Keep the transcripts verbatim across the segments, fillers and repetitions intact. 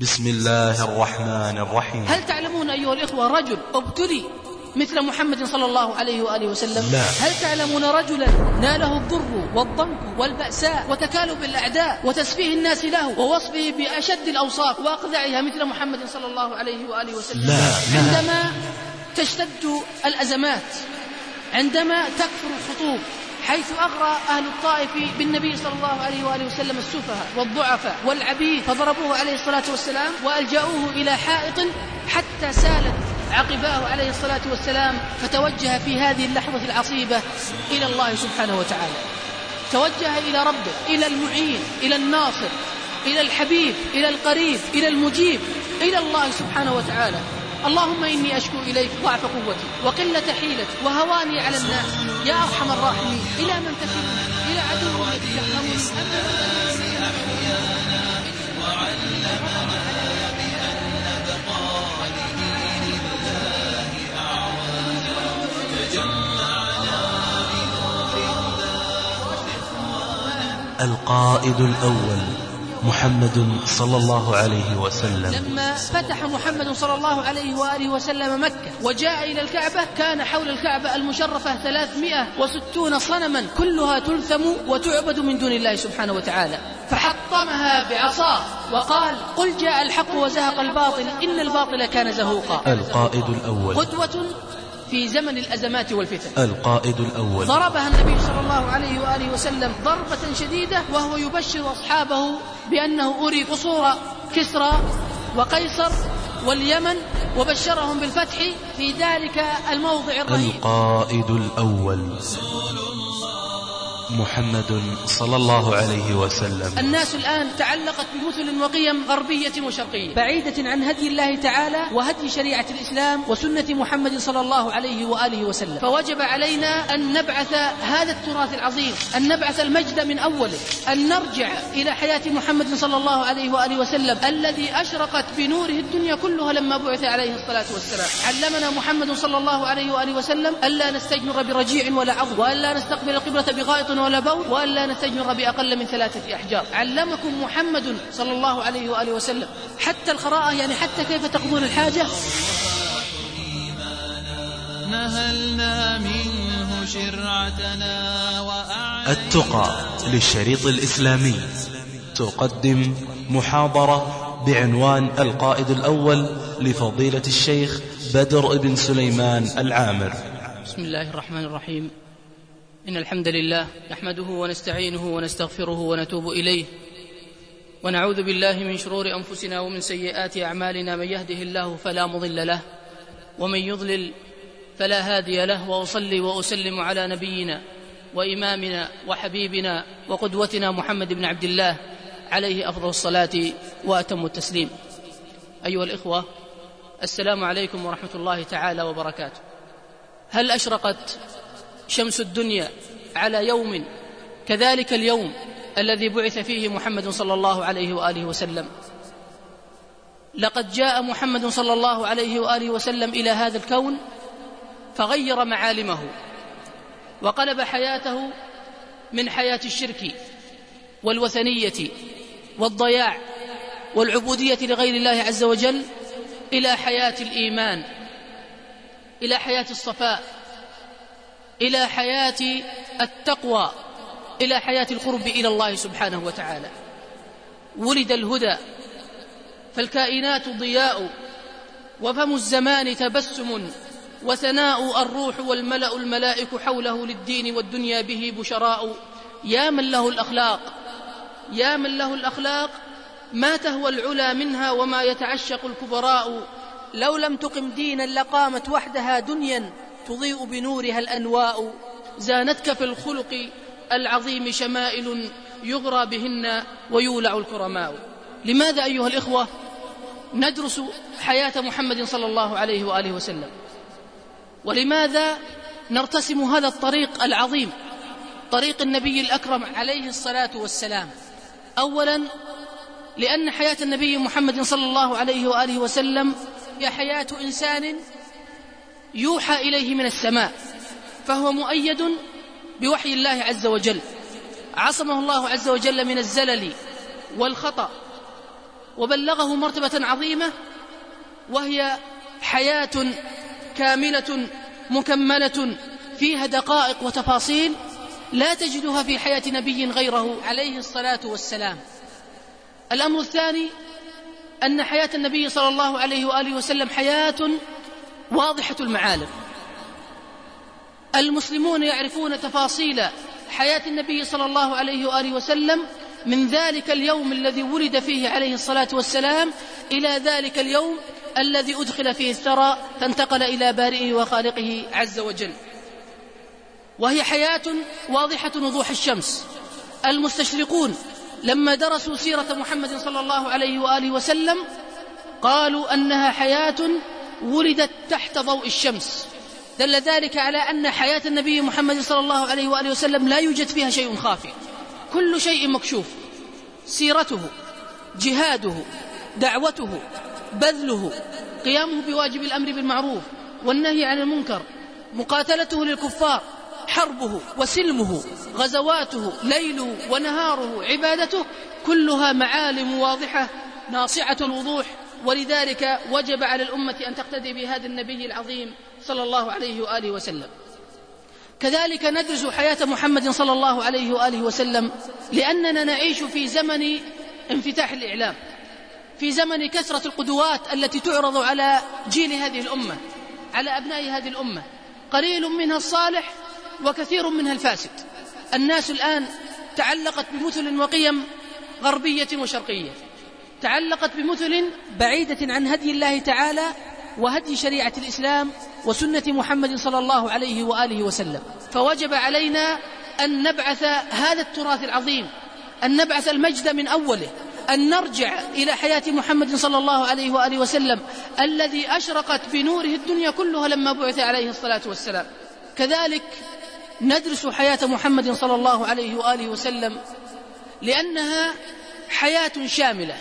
بسم الله الرحمن الرحيم. هل تعلمون أيها الإخوة رجل ابتلي مثل محمد صلى الله عليه وآله وسلم؟ لا. هل تعلمون رجلا ناله الضر والضنك والبأساء وتكالب الأعداء وتسفيه الناس له ووصفه بأشد الأوصاف وأقذعها مثل محمد صلى الله عليه وآله وسلم؟ لا. عندما تشتد الأزمات، عندما تكثر الخطوب، حيث أغرى أهل الطائف بالنبي صلى الله عليه وآله وسلم السفهاء والضعفاء والعبيد، فضربوه عليه الصلاة والسلام وألجأوه إلى حائط حتى سالت عقباه عليه الصلاة والسلام، فتوجه في هذه اللحظة العصيبة إلى الله سبحانه وتعالى، توجه إلى ربه، إلى المعين، إلى الناصر، إلى الحبيب، إلى القريب، إلى المجيب، إلى الله سبحانه وتعالى. اللهم إني أشكو إليك ضعف قوتي وقلة حيلتي وهواني على الناس يا أرحم الراحمين. إلى من تكلني؟ إلى عدو يتجهمني؟ القائد الأول محمد صلى الله عليه وسلم. لما فتح محمد صلى الله عليه وآله وسلم مكة وجاء إلى الكعبة، كان حول الكعبة المشرفة ثلاثمائة وستون صنما كلها تلثم وتعبد من دون الله سبحانه وتعالى، فحطمها بعصاه وقال: قل جاء الحق وزهق الباطل إن الباطل كان زهوقا. القائد الأول قدوة في زمن الأزمات والفتن. القائد الأول ضربها النبي صلى الله عليه وآله وسلم ضربة شديدة وهو يبشر أصحابه بأنه أري قصور كسرى وقيصر واليمن، وبشرهم بالفتح في ذلك الموضع الرهيب. القائد الأول محمد صلى الله عليه وسلم. الناس الآن تعلقت بمثل وقيم غربية وشرقية بعيدة عن هدي الله تعالى وهدي شريعة الإسلام وسنة محمد صلى الله عليه وآله وسلم، فوجب علينا أن نبعث هذا التراث العظيم، أن نبعث المجد من أوله، أن نرجع إلى حياة محمد صلى الله عليه وآله وسلم الذي أشرقت بنوره الدنيا كلها لما بعث عليه الصلاة والسلام. علمنا محمد صلى الله عليه وآله وسلم ألا نستجمر برجيع ولا عظم، وألا نستقبل القبلة بغائط ولا بول، وألا نستجمر بأقل من ثلاثة أحجار. علمكم محمد صلى الله عليه وآله وسلم حتى الخراءة، يعني حتى كيف تقضون الحاجة. نهلنا منه شرعتنا وأعلى. التقى للشريط الإسلامي تقدم محاضرة بعنوان القائد الأول لفضيلة الشيخ بدر بن سليمان العامر. بسم الله الرحمن الرحيم. إن الحمد لله نحمده ونستعينه ونستغفره ونتوب إليه، ونعوذ بالله من شرور أنفسنا ومن سيئات أعمالنا، من يهده الله فلا مضل له ومن يضلل فلا هادي له، وأصلي وأسلم على نبينا وإمامنا وحبيبنا وقدوتنا محمد بن عبد الله عليه أفضل الصلاة وأتم التسليم. أيها الإخوة، السلام عليكم ورحمة الله تعالى وبركاته. هل أشرقت شمس الدنيا على يوم كذلك اليوم الذي بعث فيه محمد صلى الله عليه وآله وسلم؟ لقد جاء محمد صلى الله عليه وآله وسلم إلى هذا الكون فغير معالمه وقلب حياته من حياة الشرك والوثنية والضياع والعبودية لغير الله عز وجل إلى حياة الإيمان، إلى حياة الصفاء، إلى حياة التقوى، إلى حياة القرب إلى الله سبحانه وتعالى. ولد الهدى فالكائنات ضياء، وفم الزمان تبسم، وثناء الروح والملأ الملائك حوله، للدين والدنيا به بشراء. يا من له الأخلاق، يا من له الأخلاق، ما تهوى العلا منها وما يتعشق الكبراء. لو لم تقم دينا لقامت وحدها دنيا تضيء بنورها الأنواء. زانتك في الخلق العظيم شمائل يغرى بهن ويولع الكرماء. لماذا أيها الإخوة ندرس حياة محمد صلى الله عليه وآله وسلم؟ ولماذا نرتسم هذا الطريق العظيم، طريق النبي الأكرم عليه الصلاة والسلام؟ أولا لأن حياة النبي محمد صلى الله عليه وآله وسلم هي حياة إنسان يوحى إليه من السماء، فهو مؤيد بوحي الله عز وجل، عصمه الله عز وجل من الزلل والخطأ وبلغه مرتبة عظيمة، وهي حياة كاملة مكملة فيها دقائق وتفاصيل لا تجدها في حياة نبي غيره عليه الصلاة والسلام. الأمر الثاني أن حياة النبي صلى الله عليه وآله وسلم حياة واضحة المعالم. المسلمون يعرفون تفاصيل حياة النبي صلى الله عليه وآله وسلم من ذلك اليوم الذي ولد فيه عليه الصلاة والسلام إلى ذلك اليوم الذي أدخل فيه الثرى فانتقل إلى بارئه وخالقه عز وجل، وهي حياة واضحة وضوح الشمس. المستشرقون لما درسوا سيرة محمد صلى الله عليه وآله وسلم قالوا أنها حياة ولدت تحت ضوء الشمس، دل ذلك على أن حياة النبي محمد صلى الله عليه وآله وسلم لا يوجد فيها شيء خافي، كل شيء مكشوف. سيرته، جهاده، دعوته، بذله، قيامه بواجب الأمر بالمعروف والنهي عن المنكر، مقاتلته للكفار، حربه وسلمه، غزواته، ليله ونهاره، عبادته، كلها معالم واضحة ناصعة الوضوح. ولذلك وجب على الأمة أن تقتدي بهذا النبي العظيم صلى الله عليه وآله وسلم. كذلك ندرس حياة محمد صلى الله عليه وآله وسلم لأننا نعيش في زمن انفتاح الإعلام، في زمن كثرة القدوات التي تعرض على جيل هذه الأمة، على أبناء هذه الأمة، قليل منها الصالح وكثير منها الفاسد. الناس الآن تعلقت بمثل وقيم غربية وشرقية، تعلقت بمثل بعيدة عن هدي الله تعالى وهدي شريعة الإسلام وسنة محمد صلى الله عليه وآله وسلم. فوجب علينا أن نبعث هذا التراث العظيم، أن نبعث المجد من أوله، أن نرجع إلى حياة محمد صلى الله عليه وآله وسلم الذي أشرقت بنوره الدنيا كلها لما بعث عليه الصلاة والسلام. كذلك ندرس حياة محمد صلى الله عليه وآله وسلم لأنها حياة شاملة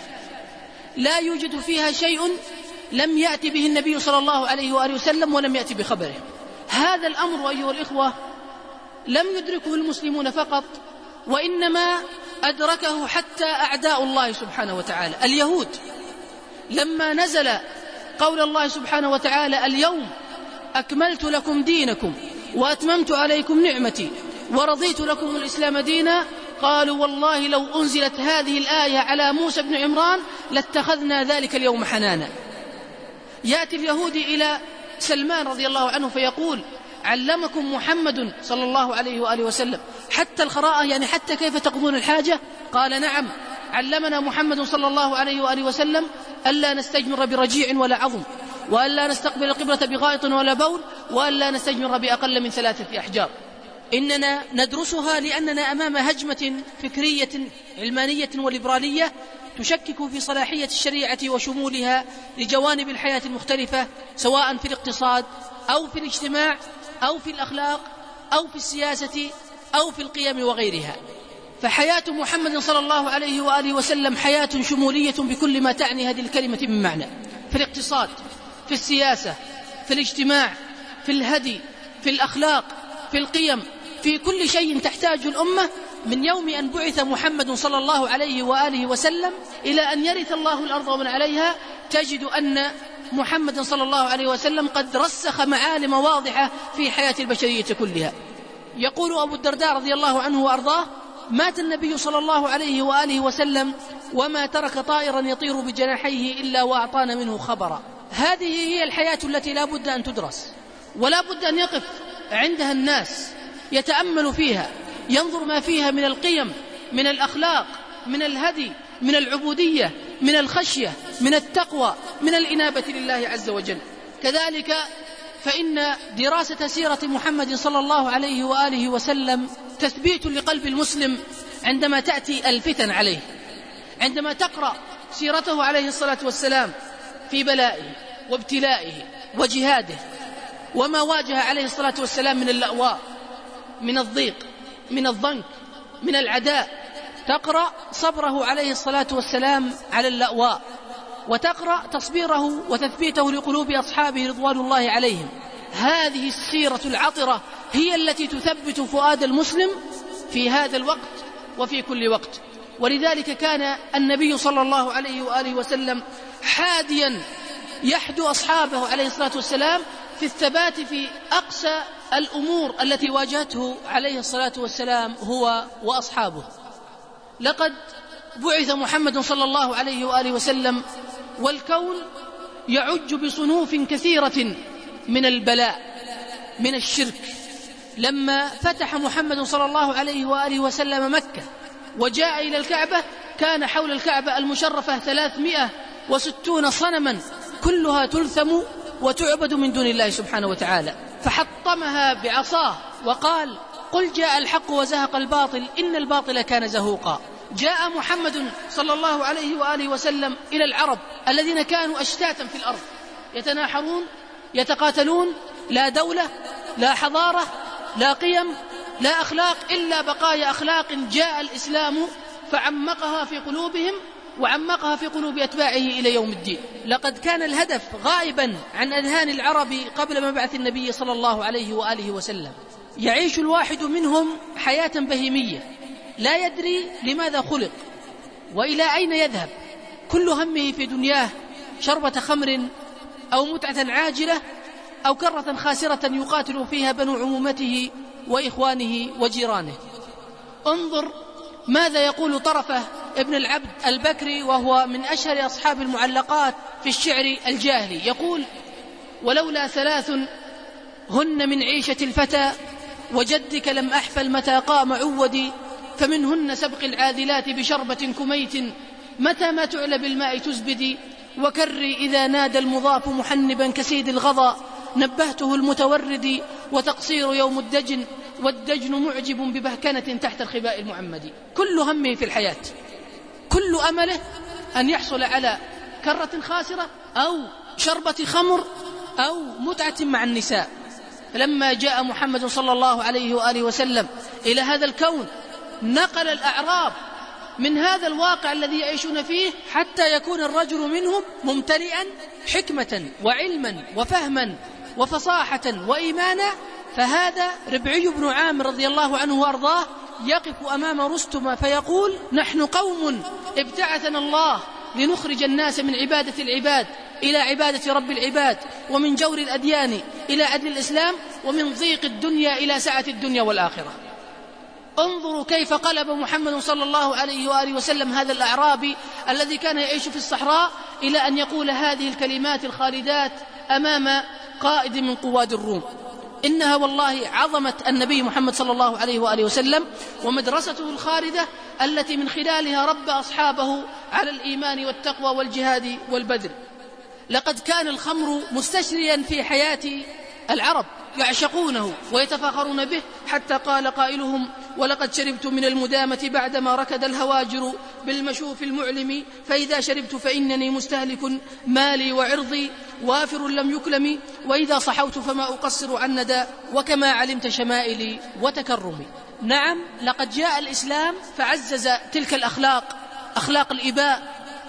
لا يوجد فيها شيء لم يأتي به النبي صلى الله عليه وآله وسلم ولم يأتي بخبره. هذا الأمر أيها الإخوة لم يدركه المسلمون فقط، وإنما أدركه حتى أعداء الله سبحانه وتعالى. اليهود لما نزل قول الله سبحانه وتعالى اليوم أكملت لكم دينكم وأتممت عليكم نعمتي ورضيت لكم الإسلام دينا، قالوا والله لو أنزلت هذه الآية على موسى بن عمران لاتخذنا ذلك اليوم حنانا. يأتي اليهودي إلى سلمان رضي الله عنه فيقول علمكم محمد صلى الله عليه وآله وسلم حتى الخراءة، يعني حتى كيف تقضون الحاجة؟ قال نعم، علمنا محمد صلى الله عليه وآله وسلم ألا نستجمر برجيع ولا عظم، وألا نستقبل القبلة بغائط ولا بول، وألا نستجمر بأقل من ثلاثة أحجار. إننا ندرسها لأننا أمام هجمة فكرية علمانية وليبرالية تشكك في صلاحية الشريعة وشمولها لجوانب الحياة المختلفة، سواء في الاقتصاد أو في الاجتماع أو في الأخلاق أو في السياسة أو في القيم وغيرها. فحياة محمد صلى الله عليه وآله وسلم حياة شمولية بكل ما تعني هذه الكلمة من معنى، في الاقتصاد، في السياسة، في الاجتماع، في الهدي، في الأخلاق، في القيم، في كل شيء تحتاج الأمة من يوم أن بعث محمد صلى الله عليه وآله وسلم إلى أن يرث الله الأرض ومن عليها. تجد أن محمد صلى الله عليه وسلم قد رسخ معالم واضحة في حياة البشرية كلها. يقول أبو الدرداء رضي الله عنه وأرضاه مات النبي صلى الله عليه وآله وسلم وما ترك طائرا يطير بجناحيه إلا وأعطانا منه خبرا. هذه هي الحياة التي لا بد أن تدرس، ولا بد أن يقف عندها الناس يتأمل فيها، ينظر ما فيها من القيم، من الأخلاق، من الهدي، من العبودية، من الخشية، من التقوى، من الإنابة لله عز وجل. كذلك فإن دراسة سيرة محمد صلى الله عليه وآله وسلم تثبيت لقلب المسلم عندما تأتي الفتن عليه، عندما تقرأ سيرته عليه الصلاة والسلام في بلائه وابتلائه وجهاده، وما واجه عليه الصلاة والسلام من اللأواء، من الضيق، من الضنك، من العداء. تقرأ صبره عليه الصلاة والسلام على اللأواء، وتقرأ تصبيره وتثبيته لقلوب أصحابه رضوان الله عليهم. هذه السيرة العطرة هي التي تثبت فؤاد المسلم في هذا الوقت وفي كل وقت. ولذلك كان النبي صلى الله عليه وآله وسلم حاديا يحدو أصحابه عليه الصلاة والسلام في الثبات في أقسى الأمور التي واجهته عليه الصلاة والسلام هو وأصحابه. لقد بعث محمد صلى الله عليه وآله وسلم والكون يعج بصنوف كثيرة من البلاء من الشرك. لما فتح محمد صلى الله عليه وآله وسلم مكة وجاء إلى الكعبة كان حول الكعبة المشرفة ثلاثمائة وستون صنما كلها تلثم وتعبد من دون الله سبحانه وتعالى، فحطمها بعصاه وقال: قل جاء الحق وزهق الباطل إن الباطل كان زهوقا. جاء محمد صلى الله عليه وآله وسلم إلى العرب الذين كانوا أشتاتا في الأرض يتناحرون يتقاتلون، لا دولة لا حضارة لا قيم لا أخلاق إلا بقايا أخلاق جاء الإسلام فعمقها في قلوبهم وعمقها في قلوب أتباعه إلى يوم الدين. لقد كان الهدف غائبا عن أذهان العرب قبل مبعث النبي صلى الله عليه وآله وسلم. يعيش الواحد منهم حياة بهيمية لا يدري لماذا خلق وإلى أين يذهب، كل همه في دنياه شربة خمر أو متعة عاجلة أو كرة خاسرة يقاتل فيها بنو عمومته وإخوانه وجيرانه. انظر ماذا يقول طرفة ابن العبد البكري وهو من أشهر أصحاب المعلقات في الشعر الجاهلي، يقول: ولولا ثلاث هن من عيشة الفتى وجدك لم أحفل متى قام عودي، فمنهن سبق العاذلات بشربة كميت متى ما تعلى بالماء تزبدي، وكري إذا نادى المضاف محنبا كسيد الغضا نبهته المتورد، وتقصير يوم الدجن والدجن معجب ببهكنة تحت الخباء المعمد. كل همه في الحياة، كل أمله أن يحصل على كرة خاسرة أو شربة خمر أو متعة مع النساء. فلما جاء محمد صلى الله عليه وآله وسلم إلى هذا الكون نقل الأعراب من هذا الواقع الذي يعيشون فيه حتى يكون الرجل منهم ممتلئا حكمة وعلما وفهما وفصاحة وإيمانا. فهذا ربعي بن عامر رضي الله عنه وأرضاه يقف أمام رستم فيقول: نحن قوم ابتعثنا الله لنخرج الناس من عبادة العباد إلى عبادة رب العباد، ومن جور الأديان إلى عدل الإسلام، ومن ضيق الدنيا إلى سعة الدنيا والآخرة. انظروا كيف قلب محمد صلى الله عليه وآله وسلم هذا الأعرابي الذي كان يعيش في الصحراء إلى أن يقول هذه الكلمات الخالدات أمام قائد من قواد الروم. إنها والله عظمة النبي محمد صلى الله عليه وآله وسلم ومدرسته الخالدة التي من خلالها ربى أصحابه على الإيمان والتقوى والجهاد والبذل. لقد كان الخمر مستشريا في حياة العرب يعشقونه ويتفاخرون به، حتى قال قائلهم: ولقد شربت من المدامة بعدما ركد الهواجر بالمشوف المعلم، فإذا شربت فإنني مستهلك مالي وعرضي وافر لم يكلم، وإذا صحوت فما أقصر عن ندى وكما علمت شمائلي وتكرمي. نعم، لقد جاء الإسلام فعزز تلك الأخلاق، أخلاق الإباء،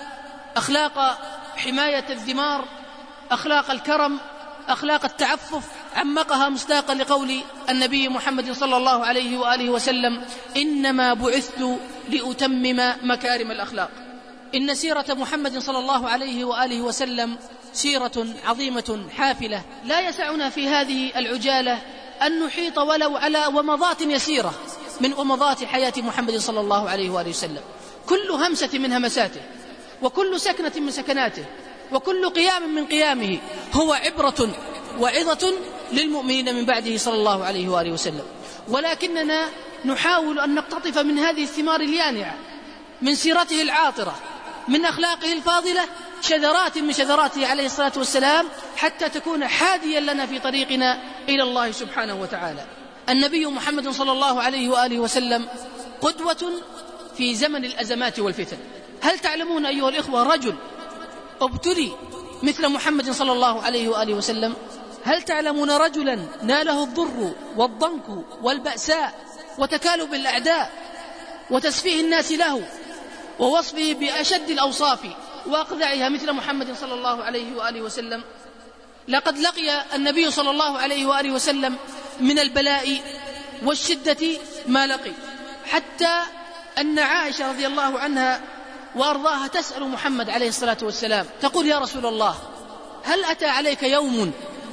أخلاق حماية الذمار، أخلاق الكرم، أخلاق التعفف، عمقها مصداقا لقول النبي محمد صلى الله عليه وآله وسلم: إنما بعثت لأتمم مكارم الأخلاق. إن سيرة محمد صلى الله عليه وآله وسلم سيرة عظيمة حافلة، لا يسعنا في هذه العجالة أن نحيط ولو على ومضات يسيرة من ومضات حياة محمد صلى الله عليه وآله وسلم. كل همسة من همساته، وكل سكنة من سكناته، وكل قيام من قيامه هو عبرة وعظة للمؤمنين من بعده صلى الله عليه وآله وسلم. ولكننا نحاول أن نقتطف من هذه الثمار اليانعة، من سيرته العاطرة، من أخلاقه الفاضلة، شذرات من شذراته عليه الصلاة والسلام، حتى تكون حاديا لنا في طريقنا إلى الله سبحانه وتعالى. النبي محمد صلى الله عليه وآله وسلم قدوة في زمن الأزمات والفتن. هل تعلمون أيها الإخوة رجل ابتلي مثل محمد صلى الله عليه وآله وسلم؟ هل تعلمون رجلا ناله الضر والضنك والبأساء وتكالب الأعداء وتسفيه الناس له ووصفه بأشد الأوصاف وأقذعها مثل محمد صلى الله عليه وآله وسلم؟ لقد لقي النبي صلى الله عليه وآله وسلم من البلاء والشدة ما لقي، حتى أن عائشة رضي الله عنها وأرضاها تسأل محمد عليه الصلاة والسلام تقول: يا رسول الله، هل أتى عليك يوم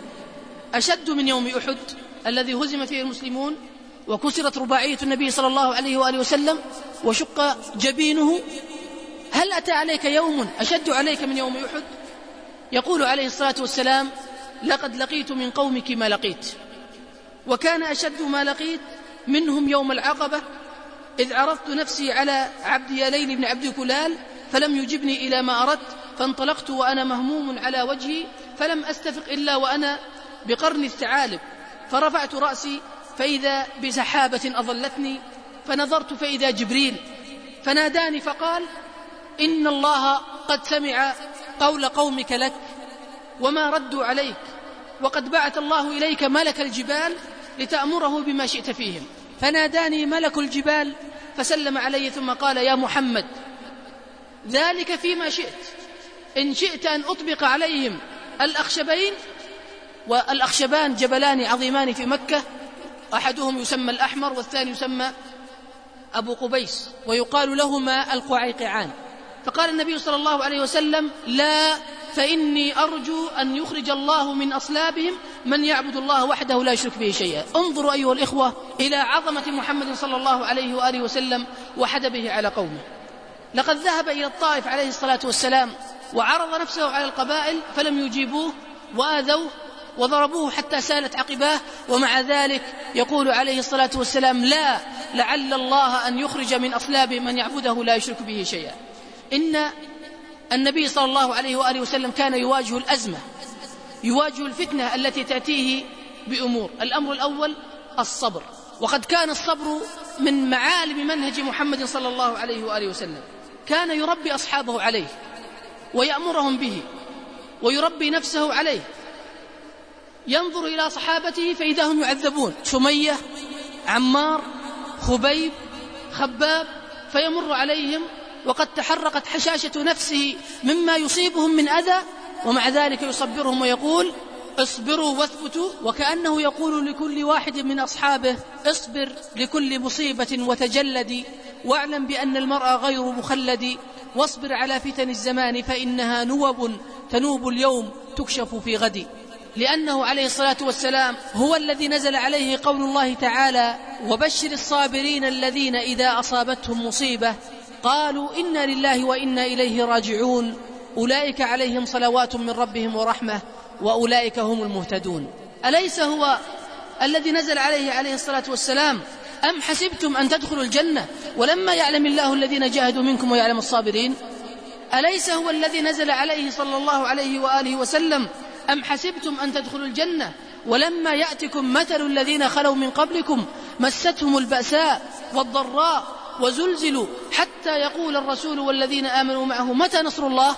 أشد من يوم أحد الذي هزم فيه المسلمون وكسرت رباعية النبي صلى الله عليه وآله وسلم وشق جبينه؟ هل أتى عليك يوم أشد عليك من يوم أحد؟ يقول عليه الصلاة والسلام: لقد لقيت من قومك ما لقيت، وكان أشد ما لقيت منهم يوم العقبة، إذ عرضت نفسي على عبد يليل بن عبد كلال فلم يجبني إلى ما أردت، فانطلقت وأنا مهموم على وجهي، فلم أستفق إلا وأنا بقرن الثعالب، فرفعت رأسي فإذا بسحابة أظلتني، فنظرت فإذا جبريل فناداني فقال: إن الله قد سمع قول قومك لك وما ردوا عليك، وقد بعث الله إليك ملك الجبال لتأمره بما شئت فيهم. فناداني ملك الجبال فسلم علي ثم قال: يا محمد، ذلك فيما شئت، إن شئت أن أطبق عليهم الأخشبين، والأخشبان جبلان عظيمان في مكة، أحدهم يسمى الأحمر والثاني يسمى أبو قبيس، ويقال لهما القعيقعان. فقال النبي صلى الله عليه وسلم: لا، فإني أرجو أن يخرج الله من أصلابهم من يعبد الله وحده لا يشرك به شيئا. انظروا أيها الإخوة إلى عظمة محمد صلى الله عليه وآله وسلم وحدبه على قومه. لقد ذهب إلى الطائف عليه الصلاة والسلام وعرض نفسه على القبائل فلم يجيبوه وآذوه وضربوه حتى سالت عقباه، ومع ذلك يقول عليه الصلاة والسلام: لا، لعل الله أن يخرج من أصلابهم من يعبده لا يشرك به شيئا. إن النبي صلى الله عليه وآله وسلم كان يواجه الأزمة، يواجه الفتنة التي تأتيه بأمور. الأمر الأول الصبر، وقد كان الصبر من معالم منهج محمد صلى الله عليه وآله وسلم. كان يربي أصحابه عليه ويأمرهم به ويربي نفسه عليه. ينظر إلى صحابته فإذا هم يعذبون، سمية، عمار، خبيب، خباب، فيمر عليهم وقد تحرقت حشاشة نفسه مما يصيبهم من أذى، ومع ذلك يصبرهم ويقول: اصبروا واثبتوا، وكأنه يقول لكل واحد من أصحابه: اصبر لكل مصيبة وتجلد، واعلم بأن المرء غير مخلد، واصبر على فتن الزمان فإنها نوب تنوب اليوم تكشف في غد. لأنه عليه الصلاة والسلام هو الذي نزل عليه قول الله تعالى: وبشر الصابرين الذين إذا أصابتهم مصيبة قالوا إنا لله وإنا إليه راجعون، أولئك عليهم صلوات من ربهم ورحمة وأولئك هم المهتدون. أليس هو الذي نزل عليه عليه الصلاة والسلام: أم حسبتم أن تدخلوا الجنة ولما يعلم الله الذين جاهدوا منكم ويعلم الصابرين؟ أليس هو الذي نزل عليه صلى الله عليه وآله وسلم: أم حسبتم أن تدخلوا الجنة ولما يأتكم مثل الذين خلوا من قبلكم مستهم البأساء والضراء وزلزلوا حتى يقول الرسول والذين آمنوا معه متى نصر الله؟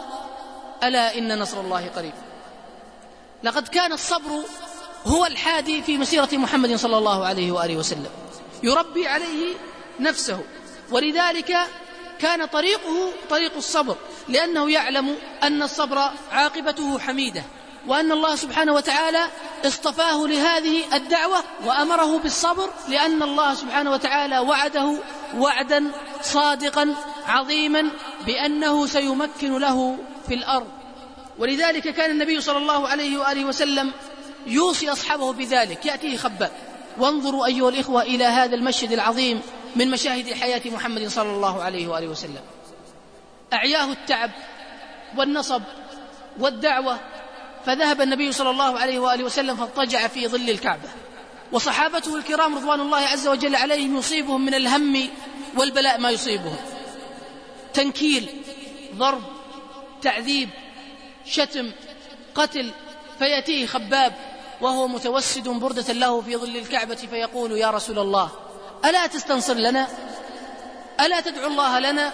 ألا إن نصر الله قريب. لقد كان الصبر هو الحادي في مسيرة محمد صلى الله عليه وآله وسلم، يربي عليه نفسه، ولذلك كان طريقه طريق الصبر، لأنه يعلم أن الصبر عاقبته حميدة، وأن الله سبحانه وتعالى اصطفاه لهذه الدعوة وأمره بالصبر، لأن الله سبحانه وتعالى وعده وعدا صادقا عظيما بأنه سيمكن له في الأرض. ولذلك كان النبي صلى الله عليه وآله وسلم يوصي أصحابه بذلك. يأتيه خباب. وانظروا أيها الإخوة إلى هذا المشهد العظيم من مشاهد حياة محمد صلى الله عليه وآله وسلم. أعياه التعب والنصب والدعوة، فذهب النبي صلى الله عليه وآله وسلم فاضطجع في ظل الكعبة، وصحابته الكرام رضوان الله عز وجل عليهم يصيبهم من الهم والبلاء ما يصيبهم: تنكيل، ضرب، تعذيب، شتم، قتل. فيأتيه خباب وهو متوسد بردة له في ظل الكعبة فيقول: يا رسول الله، ألا تستنصر لنا؟ ألا تدعو الله لنا؟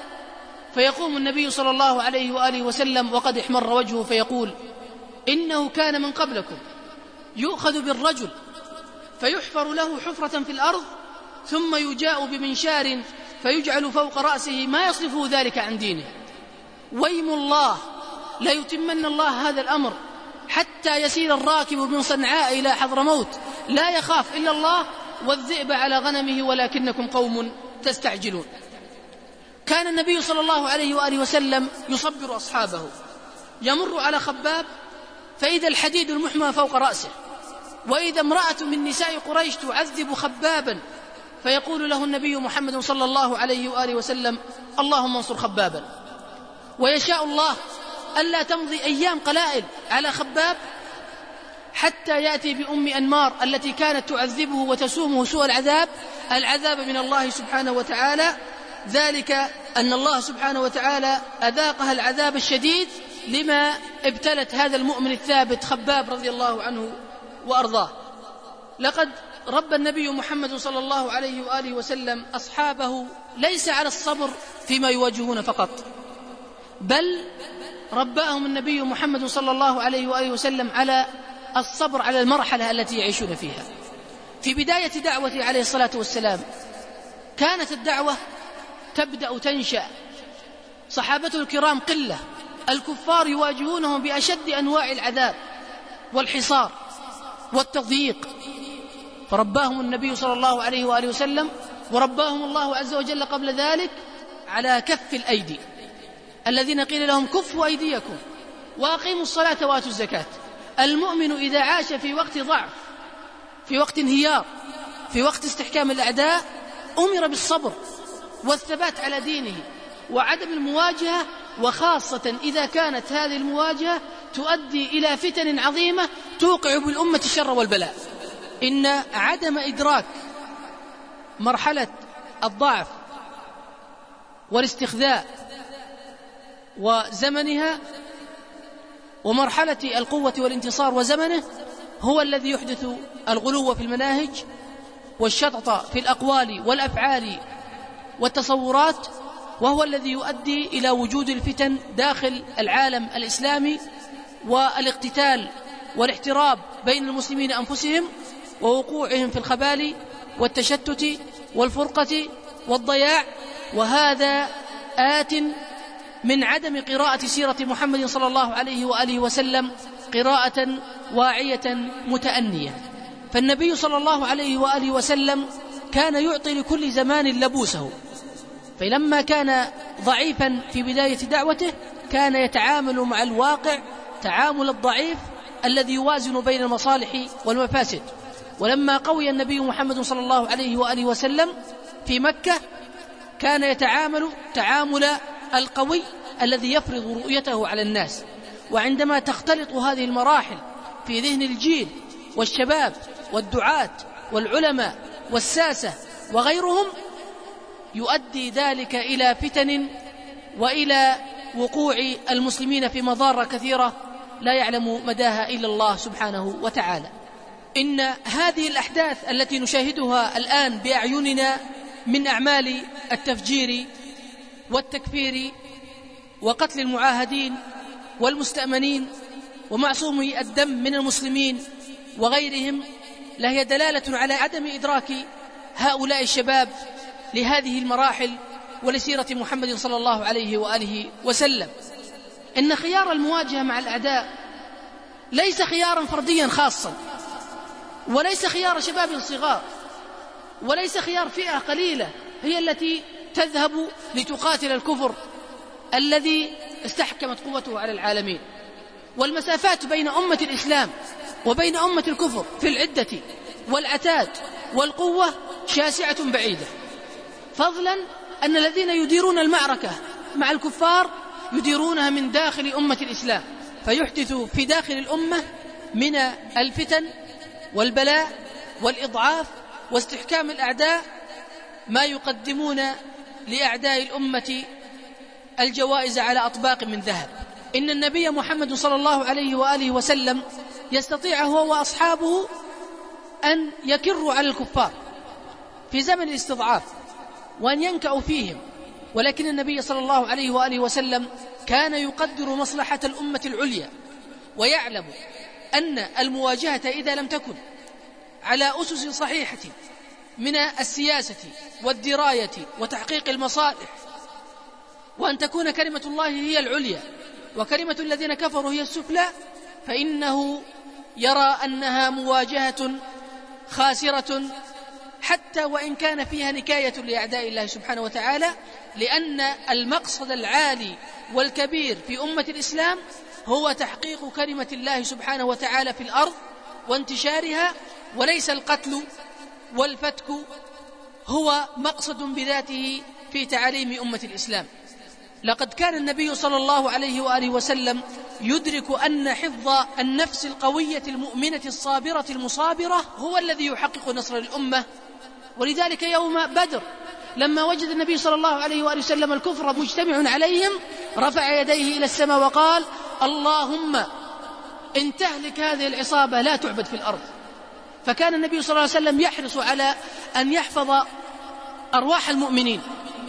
فيقوم النبي صلى الله عليه وآله وسلم وقد احمر وجهه فيقول: إنه كان من قبلكم يؤخذ بالرجل فيحفر له حفرة في الأرض ثم يجاء بمنشار فيجعل فوق رأسه ما يصرفه ذلك عن دينه. ويم الله لا يتمن الله هذا الأمر حتى يسير الراكب من صنعاء إلى حضرموت لا يخاف إلا الله والذئب على غنمه ولكنكم قوم تستعجلون. كان النبي صلى الله عليه وآله وسلم يصبر أصحابه، يمر على خباب فإذا الحديد المحمى فوق رأسه، وإذا امرأة من نساء قريش تعذب خبابا فيقول له النبي محمد صلى الله عليه وآله وسلم: اللهم انصر خبابا. ويشاء الله ألا تمضي أيام قلائل على خباب حتى يأتي بأم أنمار التي كانت تعذبه وتسومه سوء العذاب، العذاب من الله سبحانه وتعالى، ذلك أن الله سبحانه وتعالى أذاقها العذاب الشديد لما ابتلت هذا المؤمن الثابت خباب رضي الله عنه وأرضاه. لقد ربى النبي محمد صلى الله عليه وآله وسلم أصحابه ليس على الصبر فيما يواجهون فقط، بل رباهم النبي محمد صلى الله عليه وآله وسلم على الصبر على المرحلة التي يعيشون فيها. في بداية دعوته عليه الصلاة والسلام كانت الدعوة تبدأ تنشأ، صحابته الكرام قلة، الكفار يواجهونهم بأشد أنواع العذاب والحصار والتضييق، فرباهم النبي صلى الله عليه وآله وسلم ورباهم الله عز وجل قبل ذلك على كف الأيدي، الذين قيل لهم كفوا أيديكم وأقيموا الصلاة وآتوا الزكاة. المؤمن إذا عاش في وقت ضعف، في وقت انهيار، في وقت استحكام الأعداء، أمر بالصبر والثبات على دينه وعدم المواجهة، وخاصة إذا كانت هذه المواجهة تؤدي إلى فتن عظيمة توقع بالأمة الشر والبلاء. إن عدم إدراك مرحلة الضعف والاستخذاء وزمنها ومرحلة القوة والانتصار وزمنه هو الذي يحدث الغلو في المناهج والشطط في الأقوال والأفعال والتصورات، وهو الذي يؤدي إلى وجود الفتن داخل العالم الإسلامي والاقتتال والاحتراب بين المسلمين أنفسهم ووقوعهم في الخبال والتشتت والفرقة والضياع. وهذا آت من عدم قراءة سيرة محمد صلى الله عليه وآله وسلم قراءة واعية متأنية. فالنبي صلى الله عليه وآله وسلم كان يعطي لكل زمان لبوسه، فلما كان ضعيفا في بداية دعوته كان يتعامل مع الواقع تعامل الضعيف الذي يوازن بين المصالح والمفاسد. ولما قوي النبي محمد صلى الله عليه وآله وسلم في مكة كان يتعامل تعامل القوي الذي يفرض رؤيته على الناس. وعندما تختلط هذه المراحل في ذهن الجيل والشباب والدعاة والعلماء والساسة وغيرهم يؤدي ذلك إلى فتن وإلى وقوع المسلمين في مضار كثيرة لا يعلم مداها إلا الله سبحانه وتعالى. إن هذه الأحداث التي نشاهدها الآن بأعيننا من أعمال التفجير والتكفير وقتل المعاهدين والمستأمنين ومعصومي الدم من المسلمين وغيرهم لهي دلالة على عدم إدراك هؤلاء الشباب لهذه المراحل ولسيرة محمد صلى الله عليه وآله وسلم. إن خيار المواجهة مع الأعداء ليس خيارا فرديا خاصا، وليس خيار شباب صغار، وليس خيار فئة قليلة هي التي تذهب لتقاتل الكفر الذي استحكمت قوته على العالمين. والمسافات بين أمة الإسلام وبين أمة الكفر في العدة والعتاد والقوة شاسعة بعيدة، فضلا أن الذين يديرون المعركة مع الكفار يديرونها من داخل أمة الإسلام، فيحدث في داخل الأمة من الفتن والبلاء والإضعاف واستحكام الأعداء ما يقدمون لأعداء الأمة الجوائز على أطباق من ذهب. إن النبي محمد صلى الله عليه وآله وسلم يستطيع هو وأصحابه أن يكروا على الكفار في زمن الاستضعاف وأن ينكأوا فيهم، ولكن النبي صلى الله عليه وآله وسلم كان يقدر مصلحة الأمة العليا، ويعلم أن المواجهة إذا لم تكن على أسس صحيحة من السياسة والدراية وتحقيق المصالح، وأن تكون كلمة الله هي العليا وكلمة الذين كفروا هي السفلى، فإنه يرى أنها مواجهة خاسرة حتى وإن كان فيها نكاية لأعداء الله سبحانه وتعالى، لأن المقصد العالي والكبير في أمة الإسلام هو تحقيق كلمة الله سبحانه وتعالى في الأرض وانتشارها، وليس القتل والفتك هو مقصد بذاته في تعاليم أمة الإسلام. لقد كان النبي صلى الله عليه وآله وسلم يدرك أن حفظ النفس القوية المؤمنة الصابرة المصابرة هو الذي يحقق نصر الأمة. ولذلك يوم بدر لما وجد النبي صلى الله عليه وآله وسلم الكفر مجتمع عليهم رفع يديه إلى السماء وقال: اللهم إن تهلك هذه العصابة لا تعبد في الأرض. فكان النبي صلى الله عليه وسلم يحرص على أن يحفظ أرواح المؤمنين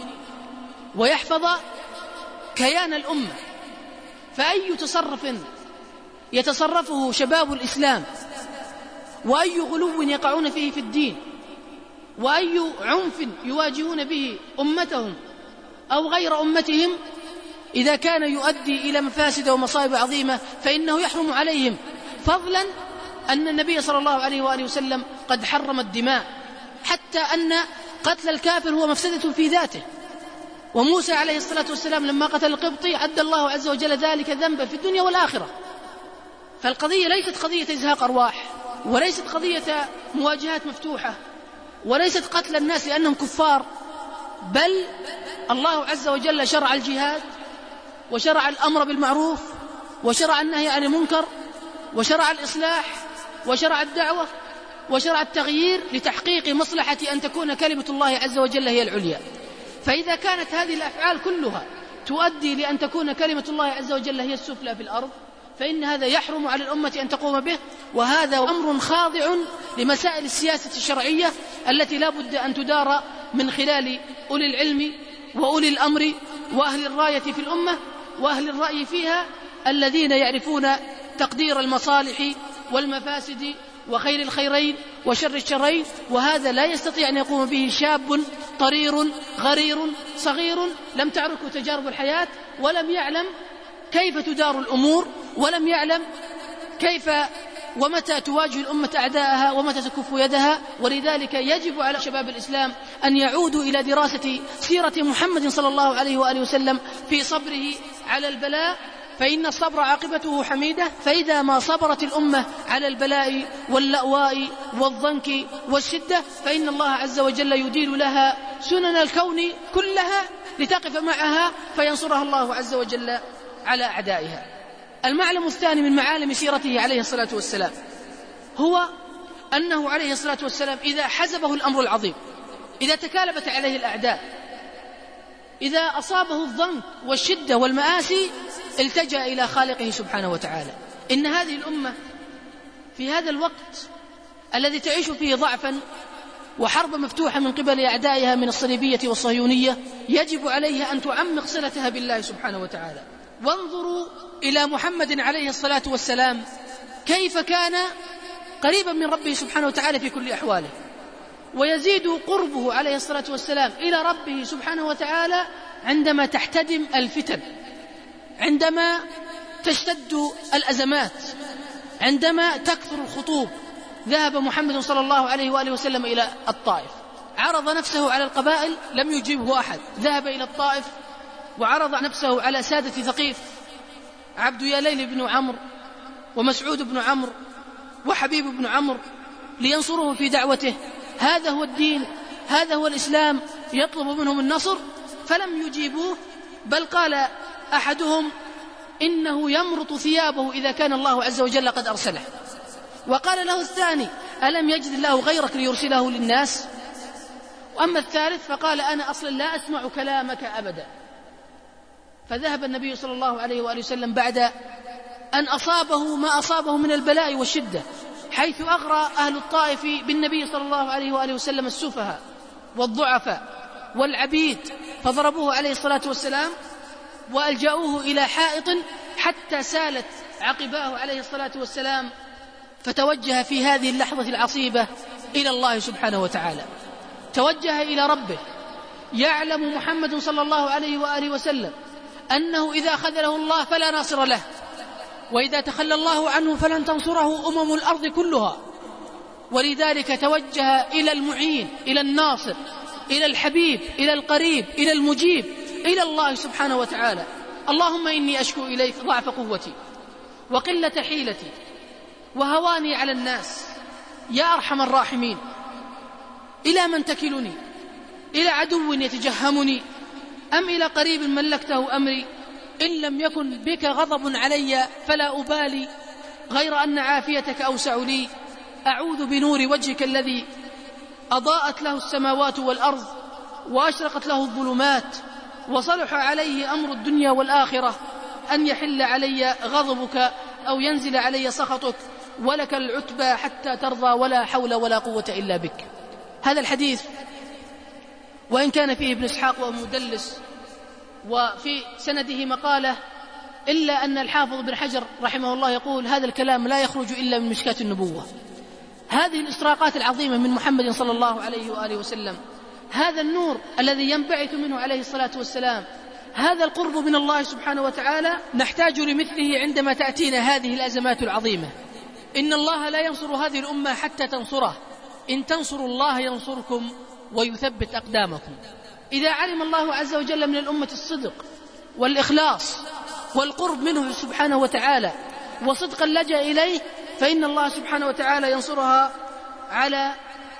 ويحفظ كيان الأمة، فأي تصرف يتصرفه شباب الإسلام وأي غلو يقعون فيه في الدين وأي عنف يواجهون به أمتهم أو غير أمتهم، إذا كان يؤدي إلى مفاسد ومصائب عظيمة فإنه يحرم عليهم، فضلا أن النبي صلى الله عليه وآله وسلم قد حرم الدماء، حتى أن قتل الكافر هو مفسدة في ذاته. وموسى عليه الصلاة والسلام لما قتل القبطي عد الله عز وجل ذلك ذنبا في الدنيا والآخرة. فالقضية ليست قضية إزهاق أرواح، وليست قضية مواجهات مفتوحة، وليست قتل الناس لأنهم كفار، بل الله عز وجل شرع الجهاد وشرع الأمر بالمعروف وشرع النهي عن المنكر وشرع الإصلاح وشرع الدعوة وشرع التغيير لتحقيق مصلحة أن تكون كلمة الله عز وجل هي العليا. فإذا كانت هذه الأفعال كلها تؤدي لأن تكون كلمة الله عز وجل هي السفلى في الأرض، فإن هذا يحرم على الأمة أن تقوم به، وهذا أمر خاضع لمسائل السياسة الشرعية التي لا بد أن تدار من خلال أولي العلم وأولي الأمر وأهل الراية في الأمة وأهل الرأي فيها، الذين يعرفون تقدير المصالح والمفاسد وخير الخيرين وشر الشرين. وهذا لا يستطيع أن يقوم به شاب طرير غرير صغير لم تعرفه تجارب الحياة، ولم يعلم كيف تدار الأمور، ولم يعلم كيف ومتى تواجه الأمة أعداءها ومتى تكف يدها. ولذلك يجب على شباب الإسلام أن يعودوا إلى دراسة سيرة محمد صلى الله عليه وآله وسلم في صبره على البلاء، فإن الصبر عاقبته حميدة. فإذا ما صبرت الأمة على البلاء واللأواء والضنك والشدة فإن الله عز وجل يدير لها سنن الكون كلها لتقف معها فينصرها الله عز وجل على أعدائها. المعلم الثاني من معالم سيرته عليه الصلاة والسلام هو أنه عليه الصلاة والسلام إذا حزبه الأمر العظيم، إذا تكالبت عليه الأعداء، إذا أصابه الضنك والشدة والمآسي، التجأ إلى خالقه سبحانه وتعالى. إن هذه الأمة في هذا الوقت الذي تعيش فيه ضعفا وحرب مفتوحة من قبل أعدائها من الصليبية والصهيونية، يجب عليها أن تعمق صلتها بالله سبحانه وتعالى. وانظروا إلى محمد عليه الصلاة والسلام كيف كان قريبا من ربه سبحانه وتعالى في كل أحواله، ويزيد قربه عليه الصلاة والسلام إلى ربه سبحانه وتعالى عندما تحتدم الفتن، عندما تشتد الأزمات، عندما تكثر الخطوب. ذهب محمد صلى الله عليه وآله وسلم إلى الطائف، عرض نفسه على القبائل لم يجيبه أحد، ذهب إلى الطائف وعرض نفسه على سادة ثقيف، عبد يليل بن عمرو ومسعود بن عمرو وحبيب بن عمرو، لينصروه في دعوته. هذا هو الدين، هذا هو الإسلام، يطلب منهم النصر، فلم يجيبوه، بل قال أحدهم إنه يمرط ثيابه إذا كان الله عز وجل قد أرسله. وقال له الثاني ألم يجد الله غيرك ليرسله للناس؟ وأما الثالث فقال أنا أصلا لا أسمع كلامك أبدا. فذهب النبي صلى الله عليه وآله وسلم بعد أن أصابه ما أصابه من البلاء والشدة، حيث أغرى أهل الطائف بالنبي صلى الله عليه وآله وسلم السفهاء والضعفاء والعبيد، فضربوه عليه الصلاة والسلام وألجأوه إلى حائط حتى سالت عقباه عليه الصلاة والسلام، فتوجه في هذه اللحظة العصيبة إلى الله سبحانه وتعالى، توجه إلى ربه. يعلم محمد صلى الله عليه وآله وسلم أنه إذا خذله الله فلا ناصر له، وإذا تخلى الله عنه فلن تنصره أمم الأرض كلها. ولذلك توجه إلى المعين، إلى الناصر، إلى الحبيب، إلى القريب، إلى المجيب، إلى الله سبحانه وتعالى. اللهم إني أشكو إليك ضعف قوتي وقلة حيلتي وهواني على الناس يا أرحم الراحمين. إلى من تكلني؟ إلى عدو يتجهمني أم إلى قريب ملكته أمري؟ إن لم يكن بك غضب علي فلا أبالي، غير أن عافيتك أوسع لي. أعوذ بنور وجهك الذي أضاءت له السماوات والأرض وأشرقت له الظلمات وصلح عليه أمر الدنيا والآخرة، أن يحل علي غضبك أو ينزل علي سخطك، ولك العتبى حتى ترضى، ولا حول ولا قوة إلا بك. هذا الحديث وإن كان فيه ابن إسحاق ومدلس وفي سنده مقالة، إلا أن الحافظ بن حجر رحمه الله يقول هذا الكلام لا يخرج إلا من مشكاة النبوة. هذه الإسراقات العظيمة من محمد صلى الله عليه وآله وسلم، هذا النور الذي ينبعث منه عليه الصلاة والسلام، هذا القرب من الله سبحانه وتعالى نحتاج لمثله عندما تأتينا هذه الأزمات العظيمة. إن الله لا ينصر هذه الأمة حتى تنصره، إن تنصروا الله ينصركم ويثبت أقدامكم. إذا علم الله عز وجل من الأمة الصدق والإخلاص والقرب منه سبحانه وتعالى وصدق اللجأ إليه، فإن الله سبحانه وتعالى ينصرها على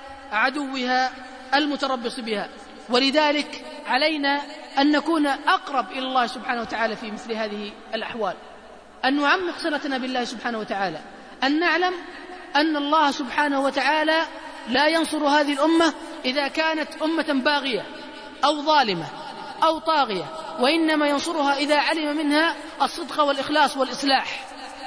عدوها المتربص بها. ولذلك علينا أن نكون أقرب إلى الله سبحانه وتعالى في مثل هذه الأحوال، أن نعمق صلتنا بالله سبحانه وتعالى، أن نعلم أن الله سبحانه وتعالى لا ينصر هذه الأمة إذا كانت أمة باغية أو ظالمة أو طاغية، وإنما ينصرها إذا علم منها الصدق والإخلاص والإصلاح.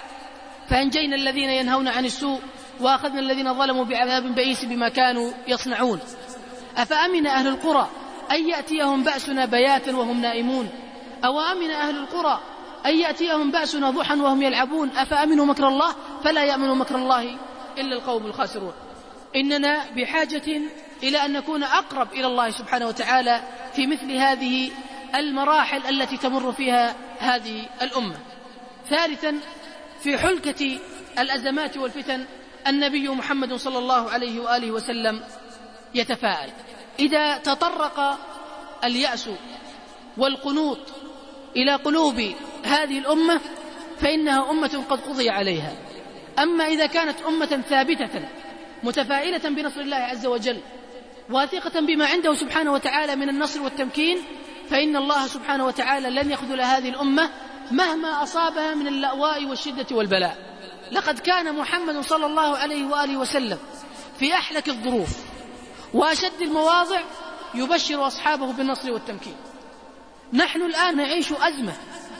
فأنجينا الذين ينهون عن السوء وأخذنا الذين ظلموا بعذاب بئيس بما كانوا يصنعون. أفأمن أهل القرى أن يأتيهم بأسنا بياتا وهم نائمون، أو أمن أهل القرى أن يأتيهم بأسنا ضحى وهم يلعبون، أفأمنوا مكر الله فلا يأمن مكر الله إلا القوم الخاسرون. إننا بحاجة إلى أن نكون أقرب إلى الله سبحانه وتعالى في مثل هذه المراحل التي تمر فيها هذه الأمة. ثالثا، في حلكة الأزمات والفتن النبي محمد صلى الله عليه وآله وسلم يتفاءل. إذا تطرق اليأس والقنوط إلى قلوب هذه الأمة فإنها أمة قد قضي عليها. أما إذا كانت أمة ثابتة متفائلة بنصر الله عز وجل واثقة بما عنده سبحانه وتعالى من النصر والتمكين، فإن الله سبحانه وتعالى لن يخذل هذه الأمة مهما أصابها من اللأواء والشدة والبلاء. لقد كان محمد صلى الله عليه وآله وسلم في أحلك الظروف وأشد المواضع يبشر أصحابه بالنصر والتمكين. نحن الآن نعيش أزمة،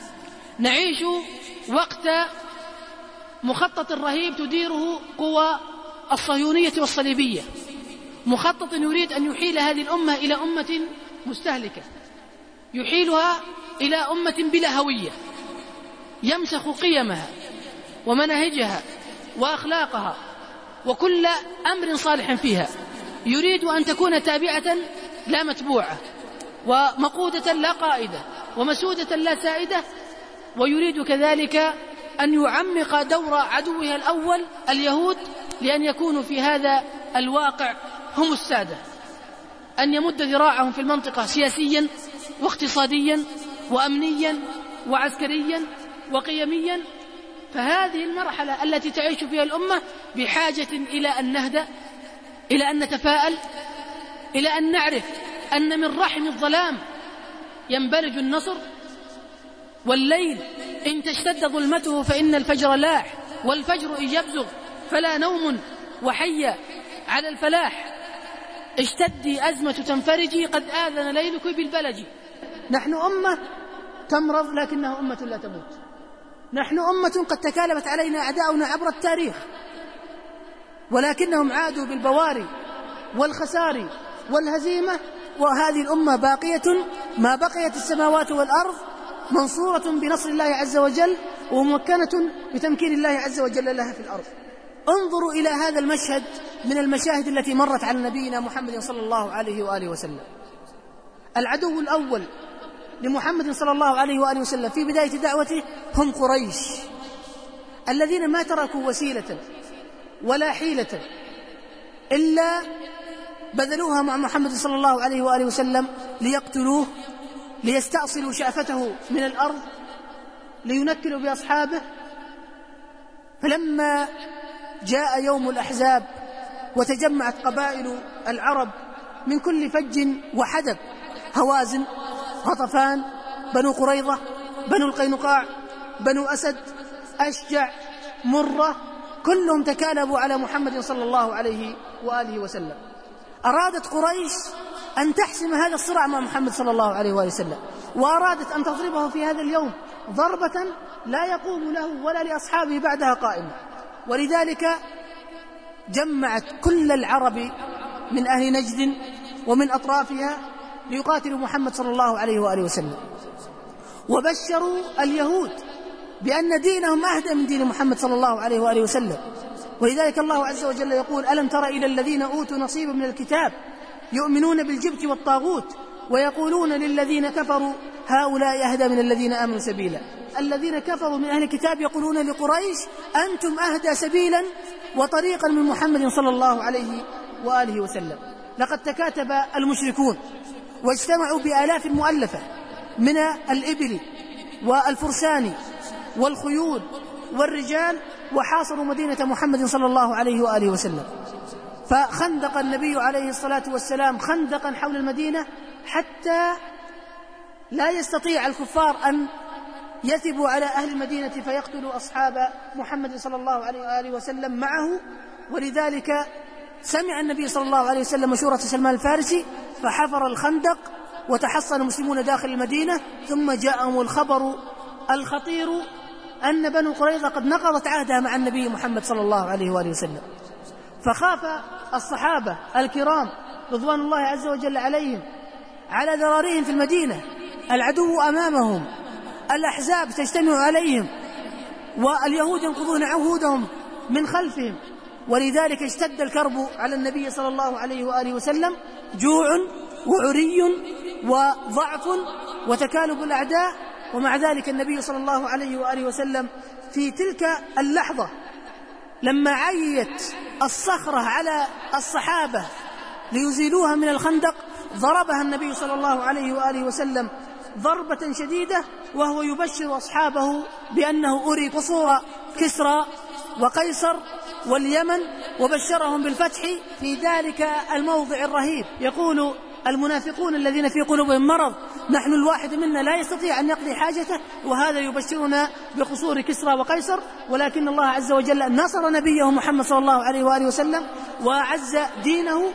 نعيش وقت مخطط رهيب تديره قوى الصهيونية والصليبية، مخطط يريد أن يحيل هذه الأمة إلى أمة مستهلكة، يحيلها إلى أمة بلا هوية، يمسخ قيمها ومناهجها وأخلاقها وكل أمر صالح فيها، يريد أن تكون تابعة لا متبوعة، ومقودة لا قائدة، ومسودة لا سائدة، ويريد كذلك أن يعمق دور عدوها الأول اليهود لأن يكونوا في هذا الواقع هم السادة، أن يمد ذراعهم في المنطقة سياسيا واقتصاديا وأمنيا وعسكريا وقيميا. فهذه المرحلة التي تعيش فيها الأمة بحاجة إلى أن نهدأ، إلى أن نتفاءل، إلى أن نعرف أن من رحم الظلام ينبرج النصر، والليل إن تشتد ظلمته فإن الفجر لاح، والفجر إن يبزغ فلا نوم، وحي على الفلاح. اشتدي أزمة تنفرجي، قد آذن ليلك بالبلج. نحن أمة تمرض لكنها أمة لا تموت، نحن أمة قد تكالبت علينا أعداؤنا عبر التاريخ، ولكنهم عادوا بالبواري والخسار والهزيمة، وهذه الأمة باقية ما بقيت السماوات والأرض، منصورة بنصر الله عز وجل وممكنة بتمكين الله عز وجل لها في الأرض. انظروا إلى هذا المشهد من المشاهد التي مرت على نبينا محمد صلى الله عليه وآله وسلم. العدو الأول لمحمد صلى الله عليه وآله وسلم في بداية دعوته هم قريش، الذين ما تركوا وسيلة ولا حيلة إلا بذلوها مع محمد صلى الله عليه وآله وسلم ليقتلوه، ليستأصلوا شأفته من الأرض، لينكلوا بأصحابه. فلما جاء يوم الأحزاب وتجمعت قبائل العرب من كل فج وحدب، هوازن، غطفان، بنو قريظة، بنو القينقاع، بنو أسد، أشجع، مرة، كلهم تكالبوا على محمد صلى الله عليه وآله وسلم. أرادت قريش أن تحسم هذا الصراع مع محمد صلى الله عليه وآله وسلم، وأرادت أن تضربه في هذا اليوم ضربة لا يقوم له ولا لأصحابه بعدها قائمة. ولذلك جمعت كل العرب من أهل نجد ومن أطرافها ليقاتلوا محمد صلى الله عليه وآله وسلم، وبشروا اليهود بأن دينهم أهدى من دين محمد صلى الله عليه وآله وسلم. ولذلك الله عز وجل يقول: ألم تر إلى الذين أوتوا نصيبا من الكتاب يؤمنون بالجبت والطاغوت ويقولون للذين كفروا هؤلاء أهدى من الذين آمنوا سبيلا. الذين كفروا من أهل الكتاب يقولون لقريش: أنتم أهدى سبيلا وطريقا من محمد صلى الله عليه وآله وسلم. لقد تكاتب المشركون واجتمعوا بآلاف مؤلفة من الإبل والفرسان والخيول والرجال، وحاصروا مدينة محمد صلى الله عليه وآله وسلم. فخندق النبي عليه الصلاة والسلام خندقا حول المدينة حتى لا يستطيع الكفار أن يثبوا على أهل المدينة فيقتلوا أصحاب محمد صلى الله عليه وآله وسلم معه. ولذلك سمع النبي صلى الله عليه وسلم مشورة سلمان الفارسي فحفر الخندق وتحصن المسلمون داخل المدينة. ثم جاءهم الخبر الخطير أن بنو قريظة قد نقضت عهدها مع النبي محمد صلى الله عليه وآله وسلم. فخاف الصحابة الكرام رضوان الله عز وجل عليهم على ذراريهم في المدينة، العدو أمامهم، الأحزاب تجتمع عليهم، واليهود ينقضون عهودهم من خلفهم. ولذلك اشتد الكرب على النبي صلى الله عليه وآله وسلم، جوع وعري وضعف وتكالب الأعداء. ومع ذلك النبي صلى الله عليه وآله وسلم في تلك اللحظة لما عيت الصخرة على الصحابة ليزيلوها من الخندق، ضربها النبي صلى الله عليه وآله وسلم ضربة شديدة وهو يبشر أصحابه بأنه أري قصور كسرى وقيصر واليمن، وبشرهم بالفتح في ذلك الموضع الرهيب. يقول المنافقون الذين في قلوبهم مرض: نحن الواحد منا لا يستطيع أن يقضي حاجته، وهذا يبشرنا بقصور كسرى وقيصر. ولكن الله عز وجل نصر نبيه محمد صلى الله عليه وآله وسلم وأعز دينه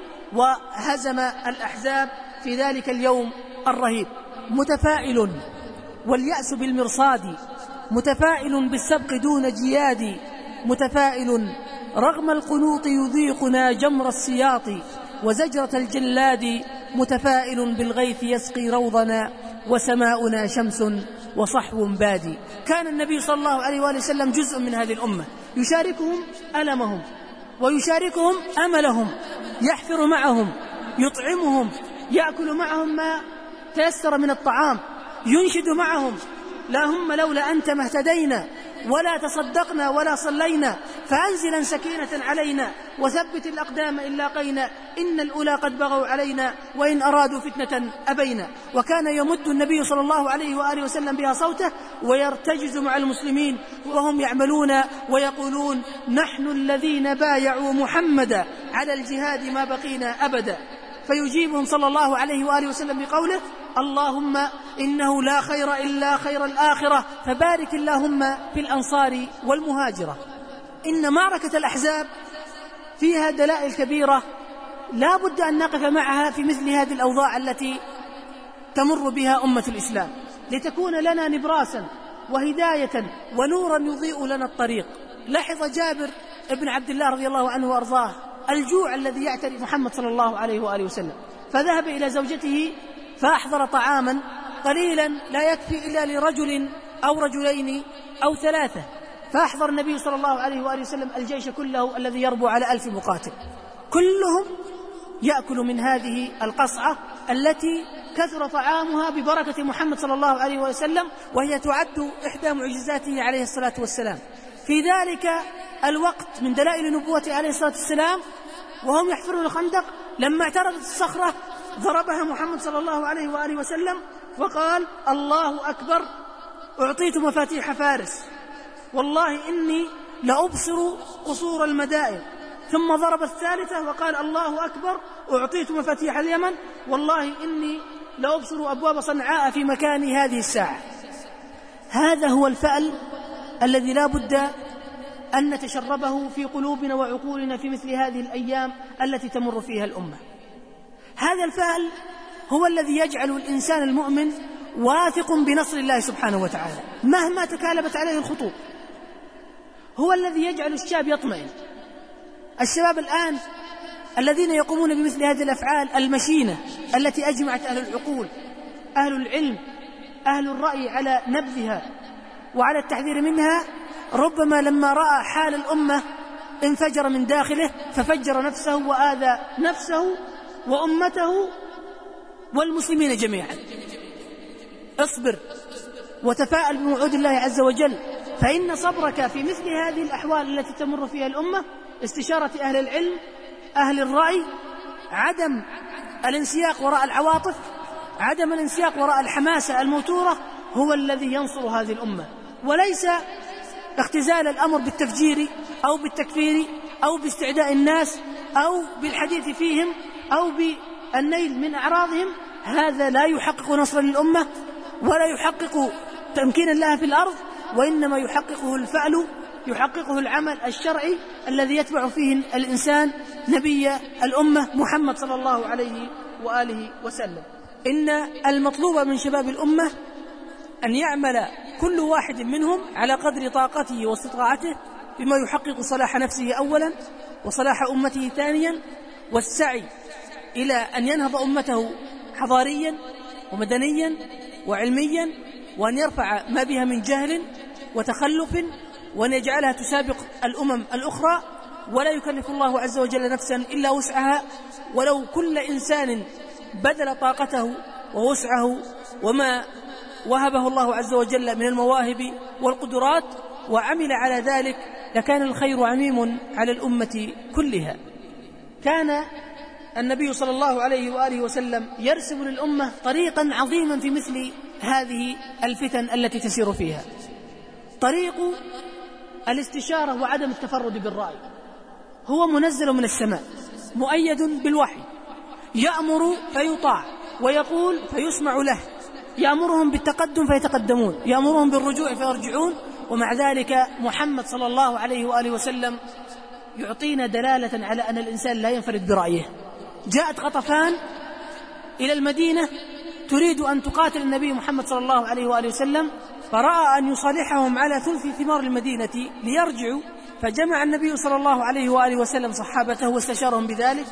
وهزم الأحزاب في ذلك اليوم الرهيب. متفائل واليأس بالمرصاد، متفائل بالسبق دون جياد، متفائل رغم القنوط يذيقنا جمر السياط وزجرة الجلاد، متفائل بالغيث يسقي روضنا وسماؤنا شمس وصحو بادي. كان النبي صلى الله عليه وآله وسلم جزء من هذه الأمة، يشاركهم ألمهم ويشاركهم أملهم، يحفر معهم، يطعمهم، يأكل معهم ما تيسر من الطعام، ينشد معهم: لا هم لولا أنت ما اهتدينا ولا تصدقنا ولا صلينا، فأنزلا سكينة علينا وثبت الأقدام إن لاقينا، إن الأولى قد بغوا علينا وإن أرادوا فتنة أبينا. وكان يمد النبي صلى الله عليه وآله وسلم بها صوته ويرتجز مع المسلمين وهم يعملون ويقولون: نحن الذين بايعوا محمدا على الجهاد ما بقينا أبدا. فيجيبهم صلى الله عليه وآله وسلم بقوله: اللهم إنه لا خير إلا خير الآخرة، فبارك اللهم في الأنصار والمهاجرة. إن معركة الأحزاب فيها دلائل كبيرة لا بد أن نقف معها في مثل هذه الأوضاع التي تمر بها أمة الإسلام، لتكون لنا نبراسا وهداية ونورا يضيء لنا الطريق. لاحظ جابر ابن عبد الله رضي الله عنه وأرضاه الجوع الذي يعتري محمد صلى الله عليه وآله وسلم، فذهب إلى زوجته فأحضر طعاما قليلا لا يكفي إلا لرجل أو رجلين أو ثلاثة، فأحضر النبي صلى الله عليه وآله وسلم الجيش كله الذي يربو على ألف مقاتل، كلهم يأكل من هذه القصعة التي كثر طعامها ببركة محمد صلى الله عليه وسلم، وهي تعد إحدى معجزاته عليه الصلاة والسلام. في ذلك الوقت من دلائل نبوته عليه الصلاة والسلام وهم يحفرون الخندق لما اعترضت الصخرة ضربها محمد صلى الله عليه وآله وسلم وقال الله أكبر أعطيت مفاتيح فارس، والله إني لأبصر قصور المدائن. ثم ضرب الثالثة وقال الله أكبر أعطيت مفاتيح اليمن، والله إني لأبصر أبواب صنعاء في مكاني هذه الساعة. هذا هو الفأل الذي لا بد أن نتشربه في قلوبنا وعقولنا في مثل هذه الأيام التي تمر فيها الأمة. هذا الفأل هو الذي يجعل الإنسان المؤمن واثق بنصر الله سبحانه وتعالى مهما تكالبت عليه الخطوط، هو الذي يجعل الشاب يطمئن. الشباب الآن الذين يقومون بمثل هذه الأفعال المشينة التي أجمعت أهل العقول، أهل العلم، أهل الرأي على نبذها وعلى التحذير منها، ربما لما رأى حال الأمة انفجر من داخله ففجر نفسه وآذى نفسه وأمته والمسلمين جميعا. اصبر وتفاءل بوعود الله عز وجل، فإن صبرك في مثل هذه الأحوال التي تمر فيها الأمة، استشارة أهل العلم، أهل الرأي، عدم الانسياق وراء العواطف، عدم الانسياق وراء الحماسة الموتورة، هو الذي ينصر هذه الأمة، وليس اختزال الأمر بالتفجير أو بالتكفير أو باستعداء الناس أو بالحديث فيهم أو بالنيل من أعراضهم. هذا لا يحقق نصر للأمة ولا يحقق تمكين الله في الأرض، وإنما يحققه الفعل، يحققه العمل الشرعي الذي يتبع فيه الإنسان نبي الأمة محمد صلى الله عليه وآله وسلم. إن المطلوب من شباب الأمة أن يعمل كل واحد منهم على قدر طاقته واستطاعته بما يحقق صلاح نفسه أولا وصلاح أمته ثانيا، والسعي إلى أن ينهض أمته حضاريا ومدنيا وعلميا، وأن يرفع ما بها من جهل وتخلف وأن يجعلها تسابق الأمم الأخرى، ولا يكلف الله عز وجل نفسا إلا وسعها، ولو كل إنسان بذل طاقته ووسعه وما وهبه الله عز وجل من المواهب والقدرات وعمل على ذلك لكان الخير عميم على الأمة كلها. كان النبي صلى الله عليه وآله وسلم يرسم للأمة طريقا عظيما في مثل هذه الفتن التي تسير فيها، طريق الاستشارة وعدم التفرد بالرأي. هو منزل من السماء مؤيد بالوحي، يأمر فيطاع ويقول فيسمع له، يأمرهم بالتقدم فيتقدمون، يأمرهم بالرجوع فيرجعون. ومع ذلك محمد صلى الله عليه وآله وسلم يعطينا دلالة على أن الإنسان لا ينفرد برأيه. جاءت غطفان إلى المدينة تريد أن تقاتل النبي محمد صلى الله عليه وآله وسلم، فرأى أن يصالحهم على ثلث ثمار المدينة ليرجعوا، فجمع النبي صلى الله عليه وآله وسلم صحابته واستشارهم بذلك،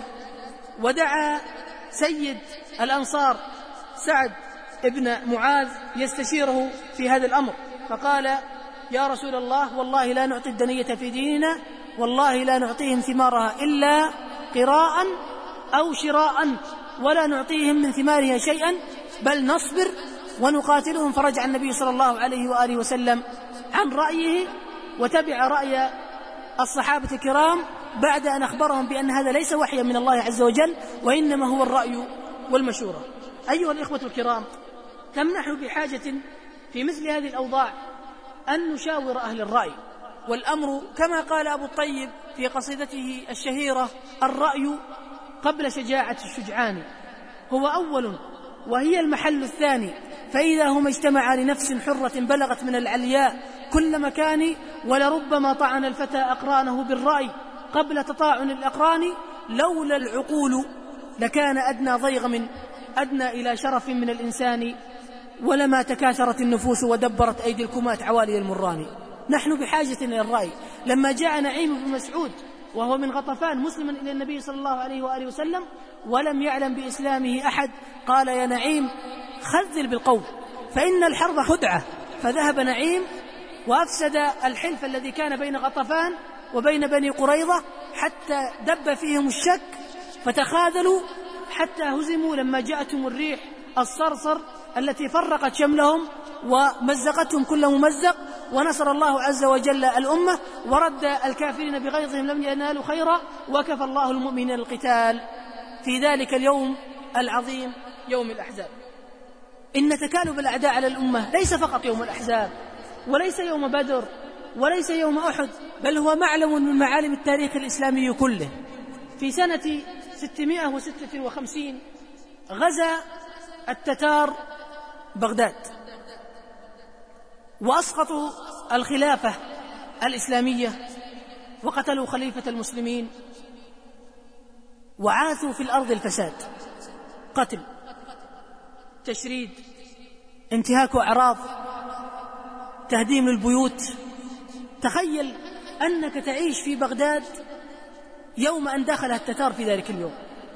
ودعا سيد الأنصار سعد ابن معاذ يستشيره في هذا الأمر، فقال يا رسول الله والله لا نعطي الدنية في ديننا، والله لا نعطيهم ثمارها إلا قراء أو شراء، ولا نعطيهم من ثمارها شيئا، بل نصبر ونقاتلهم. فرجع النبي صلى الله عليه وآله وسلم عن رأيه وتبع رأي الصحابة الكرام بعد أن أخبرهم بأن هذا ليس وحيا من الله عز وجل، وإنما هو الرأي والمشورة. أيها الإخوة الكرام، كم نحن بحاجة في مثل هذه الأوضاع أن نشاور أهل الرأي، والأمر كما قال أبو الطيب في قصيدته الشهيرة الرأي قبل شجاعة الشجعان هو أول وهي المحل الثاني، فإذا هما اجتمعا لنفس حرة بلغت من العلياء كل مكان، ولربما طعن الفتى أقرانه بالرأي قبل تطاعن الأقران، لولا العقول لكان أدنى ضيغم أدنى إلى شرف من الإنسان، ولما تكاثرت النفوس ودبرت أيدي الكمات عوالي المران. نحن بحاجة إلى الرأي. لما جاء نعيم بن مسعود وهو من غطفان مسلما إلى النبي صلى الله عليه وآله وسلم ولم يعلم بإسلامه أحد، قال يا نعيم خذل بالقوم فإن الحرب خدعة، فذهب نعيم وأفسد الحلف الذي كان بين غطفان وبين بني قريظة حتى دب فيهم الشك فتخاذلوا حتى هزموا لما جاءتهم الريح الصرصر التي فرقت شملهم ومزقتهم كل ممزق، ونصر الله عز وجل الأمة ورد الكافرين بغيظهم لم ينالوا خيرا، وكفى الله المؤمنين القتال في ذلك اليوم العظيم يوم الأحزاب. إن تكالب الأعداء على الأمة ليس فقط يوم الأحزاب، وليس يوم بدر، وليس يوم أحد، بل هو معلم من معالم التاريخ الإسلامي كله. في سنة ستمائة وستة وخمسين غزا التتار بغداد وأسقطوا الخلافة الإسلامية وقتلوا خليفة المسلمين وعاثوا في الأرض الفساد، قتل، تشريد، انتهاك أعراض، تهديم للبيوت. تخيل أنك تعيش في بغداد يوم أن دخل التتار في ذلك اليوم،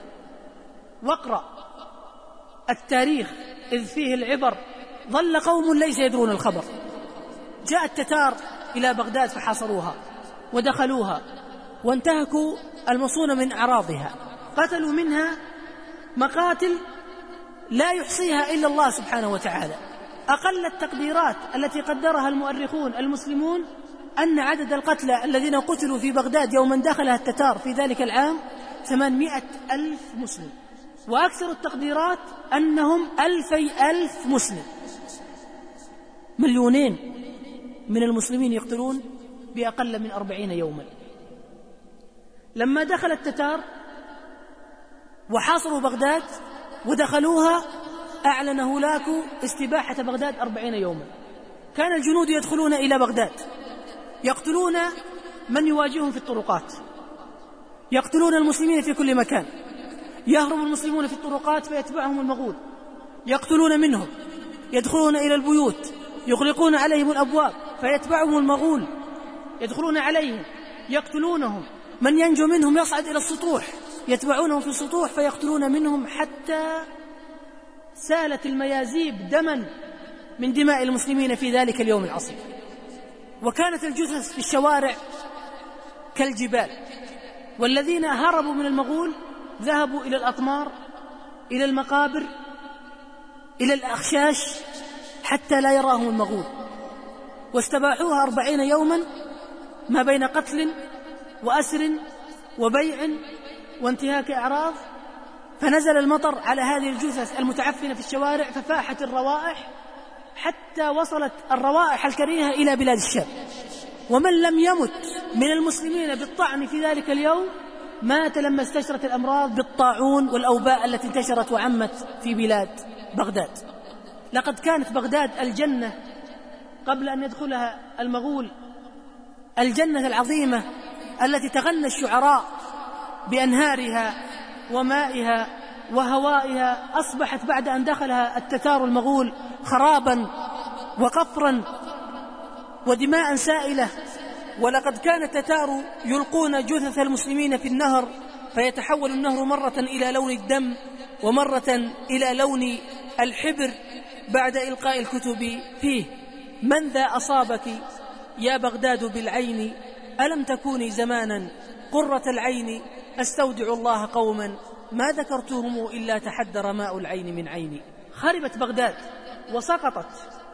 واقرأ التاريخ إذ فيه العبر. ظل قوم ليس يدرون الخبر، جاء التتار إلى بغداد فحاصروها ودخلوها وانتهكوا المصون من أعراضها، قتلوا منها مقاتل لا يحصيها إلا الله سبحانه وتعالى. أقل التقديرات التي قدرها المؤرخون المسلمون أن عدد القتلى الذين قتلوا في بغداد يوم دخلها التتار في ذلك العام ثمانمائة ألف مسلم، وأكثر التقديرات أنهم ألفي ألف مسلم. مليونين من المسلمين يقتلون بأقل من أربعين يوما. لما دخل التتار وحاصروا بغداد ودخلوها أعلن هولاكو استباحة بغداد أربعين يوما. كان الجنود يدخلون إلى بغداد يقتلون من يواجههم في الطرقات، يقتلون المسلمين في كل مكان، يهرب المسلمون في الطرقات فيتبعهم المغول، يقتلون منهم، يدخلون إلى البيوت يغلقون عليهم الأبواب فيتبعهم المغول، يدخلون عليهم يقتلونهم، من ينجو منهم يصعد إلى السطوح يتبعونهم في السطوح فيقتلون منهم، حتى سالت الميازيب دما من دماء المسلمين في ذلك اليوم العصيب. وكانت الجثث في الشوارع كالجبال، والذين هربوا من المغول ذهبوا إلى الأطمار، إلى المقابر، إلى الأخشاش حتى لا يراهم المغول، واستباحوها أربعين يوما ما بين قتل وأسر وبيع وانتهاك أعراض. فنزل المطر على هذه الجثث المتعفنة في الشوارع ففاحت الروائح حتى وصلت الروائح الكريهة إلى بلاد الشام. ومن لم يمت من المسلمين بالطعن في ذلك اليوم مات لما استشرت الأمراض بالطاعون والأوباء التي انتشرت وعمت في بلاد بغداد. لقد كانت بغداد الجنة قبل أن يدخلها المغول، الجنة العظيمة التي تغنى الشعراء بأنهارها ومائها وهوائها، أصبحت بعد أن دخلها التتار المغول خرابا وقفرا ودماء سائلة. ولقد كان التتار يلقون جثث المسلمين في النهر فيتحول النهر مرة إلى لون الدم ومرة إلى لون الحبر بعد إلقاء الكتب فيه. من ذا أصابك يا بغداد بالعين، ألم تكوني زمانا قرة العين، أستودع الله قوما ما ذكرتهم إلا تحدر ماء العين من عيني. خربت بغداد وسقطت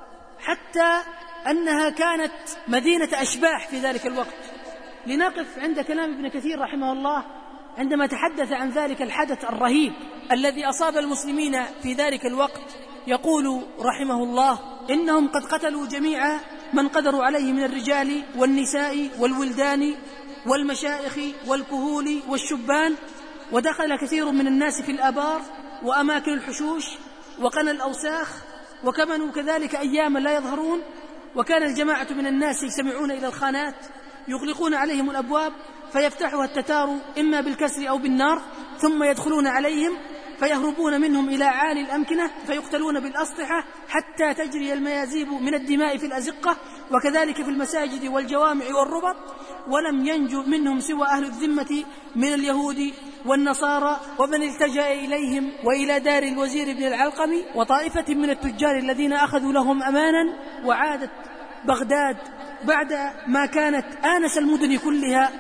حتى أنها كانت مدينة أشباح في ذلك الوقت. لنقف عند كلام ابن كثير رحمه الله عندما تحدث عن ذلك الحدث الرهيب الذي أصاب المسلمين في ذلك الوقت. يقول رحمه الله: إنهم قد قتلوا جميع من قدروا عليه من الرجال والنساء والولدان والمشائخ والكهول والشبان، ودخل كثير من الناس في الآبار وأماكن الحشوش وقنا الأوساخ، وكمنوا كذلك أياما لا يظهرون. وكان الجماعة من الناس يجتمعون إلى الخانات يغلقون عليهم الأبواب فيفتحها التتار إما بالكسر أو بالنار، ثم يدخلون عليهم فيهربون منهم إلى عالي الأمكنة فيقتلون بالأسطحة حتى تجري الميازيب من الدماء في الأزقة، وكذلك في المساجد والجوامع والربط. ولم ينجو منهم سوى أهل الذمة من اليهود والنصارى ومن التجأ إليهم وإلى دار الوزير بن العلقم وطائفة من التجار الذين أخذوا لهم أمانا. وعادت بغداد بعد ما كانت آنس المدن كلها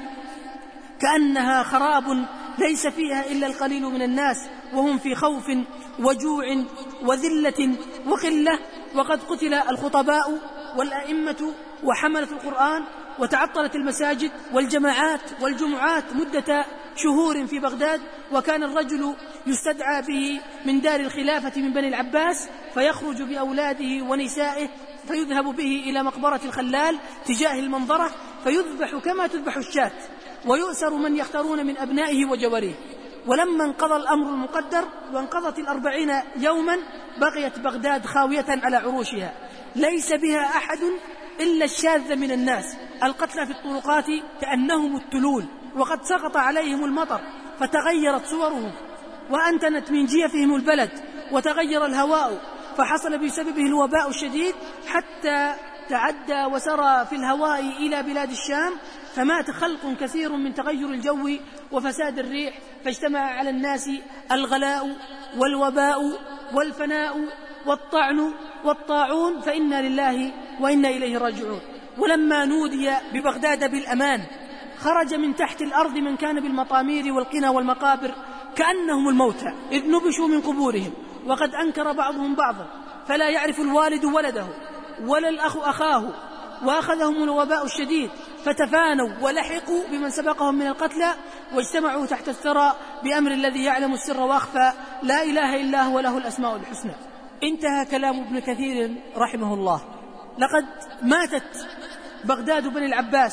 كأنها خراب ليس فيها إلا القليل من الناس، وهم في خوف وجوع وذلة وقلة. وقد قتل الخطباء والأئمة وحملة القرآن، وتعطلت المساجد والجماعات والجمعات مدة شهور في بغداد، وكان الرجل يستدعى به من دار الخلافة من بني العباس فيخرج بأولاده ونسائه فيذهب به إلى مقبرة الخلال تجاه المنظرة فيذبح كما تذبح الشاة، ويؤسر من يختارون من أبنائه وجواريه. ولما انقضى الأمر المقدر وانقضت الأربعين يوما بقيت بغداد خاوية على عروشها، ليس بها أحد إلا الشاذ من الناس، القتلى في الطرقات كأنهم التلول، وقد سقط عليهم المطر فتغيرت صورهم، وأنتنت من جيفهم البلد، وتغير الهواء فحصل بسببه الوباء الشديد، حتى تعدى وسرى في الهواء إلى بلاد الشام، فمات خلق كثير من تغير الجو وفساد الريح، فاجتمع على الناس الغلاء والوباء والفناء والطعن والطاعون، فإنا لله وإنا إليه راجعون. ولما نودي ببغداد بالأمان خرج من تحت الأرض من كان بالمطامير والقنا والمقابر كأنهم الموتى، إذ نبشوا من قبورهم، وقد أنكر بعضهم بعضا، فلا يعرف الوالد ولده ولا الأخ أخاه، وأخذهم الوباء الشديد فتفانوا ولحقوا بمن سبقهم من القتلى، واجتمعوا تحت الثرى بأمر الذي يعلم السر وأخفى، لا إله إلا هو له الأسماء الحسنى. انتهى كلام ابن كثير رحمه الله. لقد ماتت بغداد بني العباس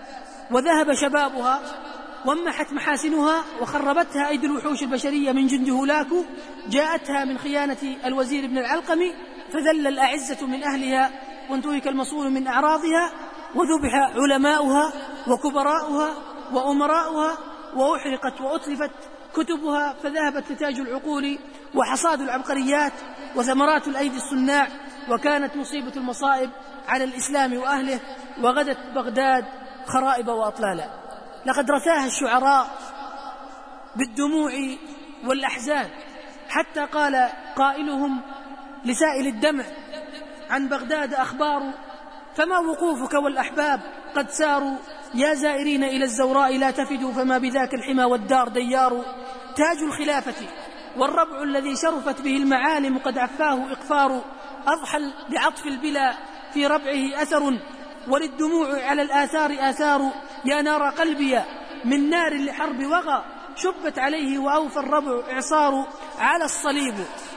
وذهب شبابها وامحت محاسنها وخربتها أيدي الوحوش البشرية من جند هولاكو، جاءتها من خيانة الوزير بن العلقمي، فذل الأعزة من أهلها وانتهك المصون من أعراضها، وذبح علماؤها وكبراؤها وأمراؤها، وأحرقت وأتلفت كتبها، فذهبت نتاج العقول وحصاد العبقريات وثمرات الأيدي الصناع، وكانت مصيبة المصائب على الإسلام وأهله، وغدت بغداد خرائب وأطلالا. لقد رثاها الشعراء بالدموع والأحزان، حتى قال قائلهم لسائل الدمع عن بغداد أخبار، فما وقوفك والأحباب قد ساروا، يا زائرين إلى الزوراء لا تفدوا، فما بذاك الحمى والدار ديار، تاج الخلافة والربع الذي شرفت به المعالم قد عفاه إقفار، أضحى بعطف البلا في ربعه أثر، وللدموع على الآثار آثار، يا نار قلبي من نار لحرب وغى، شبت عليه وأوفى الربع إعصار، على الصليب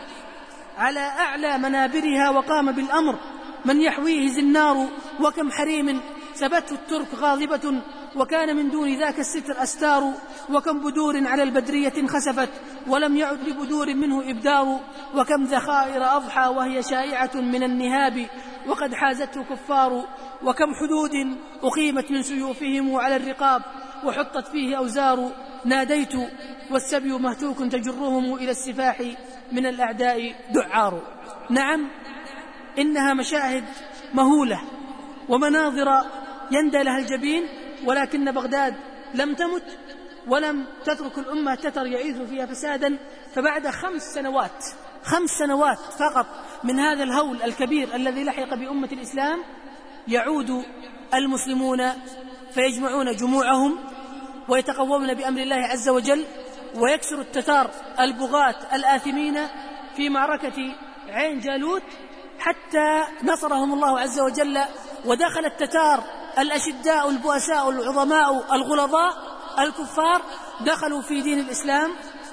على أعلى منابرها وقام بالأمر من يحويه زنار، وكم حريم ثبته الترك غاضبة، وكان من دون ذاك الستر أستار، وكم بدور على البدرية خسفت ولم يعد لبدور منه إبدار، وكم ذخائر أضحى وهي شائعة من النهاب وقد حازته كفار، وكم حدود أقيمت من سيوفهم على الرقاب وحطت فيه أوزار، ناديت والسبي مهتوك تجرهم إلى السفاح من الأعداء دعار. نعم، إنها مشاهد مهولة ومناظر يندى لها الجبين، ولكن بغداد لم تمت ولم تترك الأمة تتر يعيث فيها فسادا، فبعد خمس سنوات خمس سنوات فقط من هذا الهول الكبير الذي لحق بأمة الإسلام، يعود المسلمون فيجمعون جموعهم ويتقومون بأمر الله عز وجل، ويكسر التتار البغاة الآثمين في معركة عين جالوت، حتى نصرهم الله عز وجل، ودخل التتار الأشداء البؤساء العظماء الغلظاء الكفار دخلوا في دين الإسلام.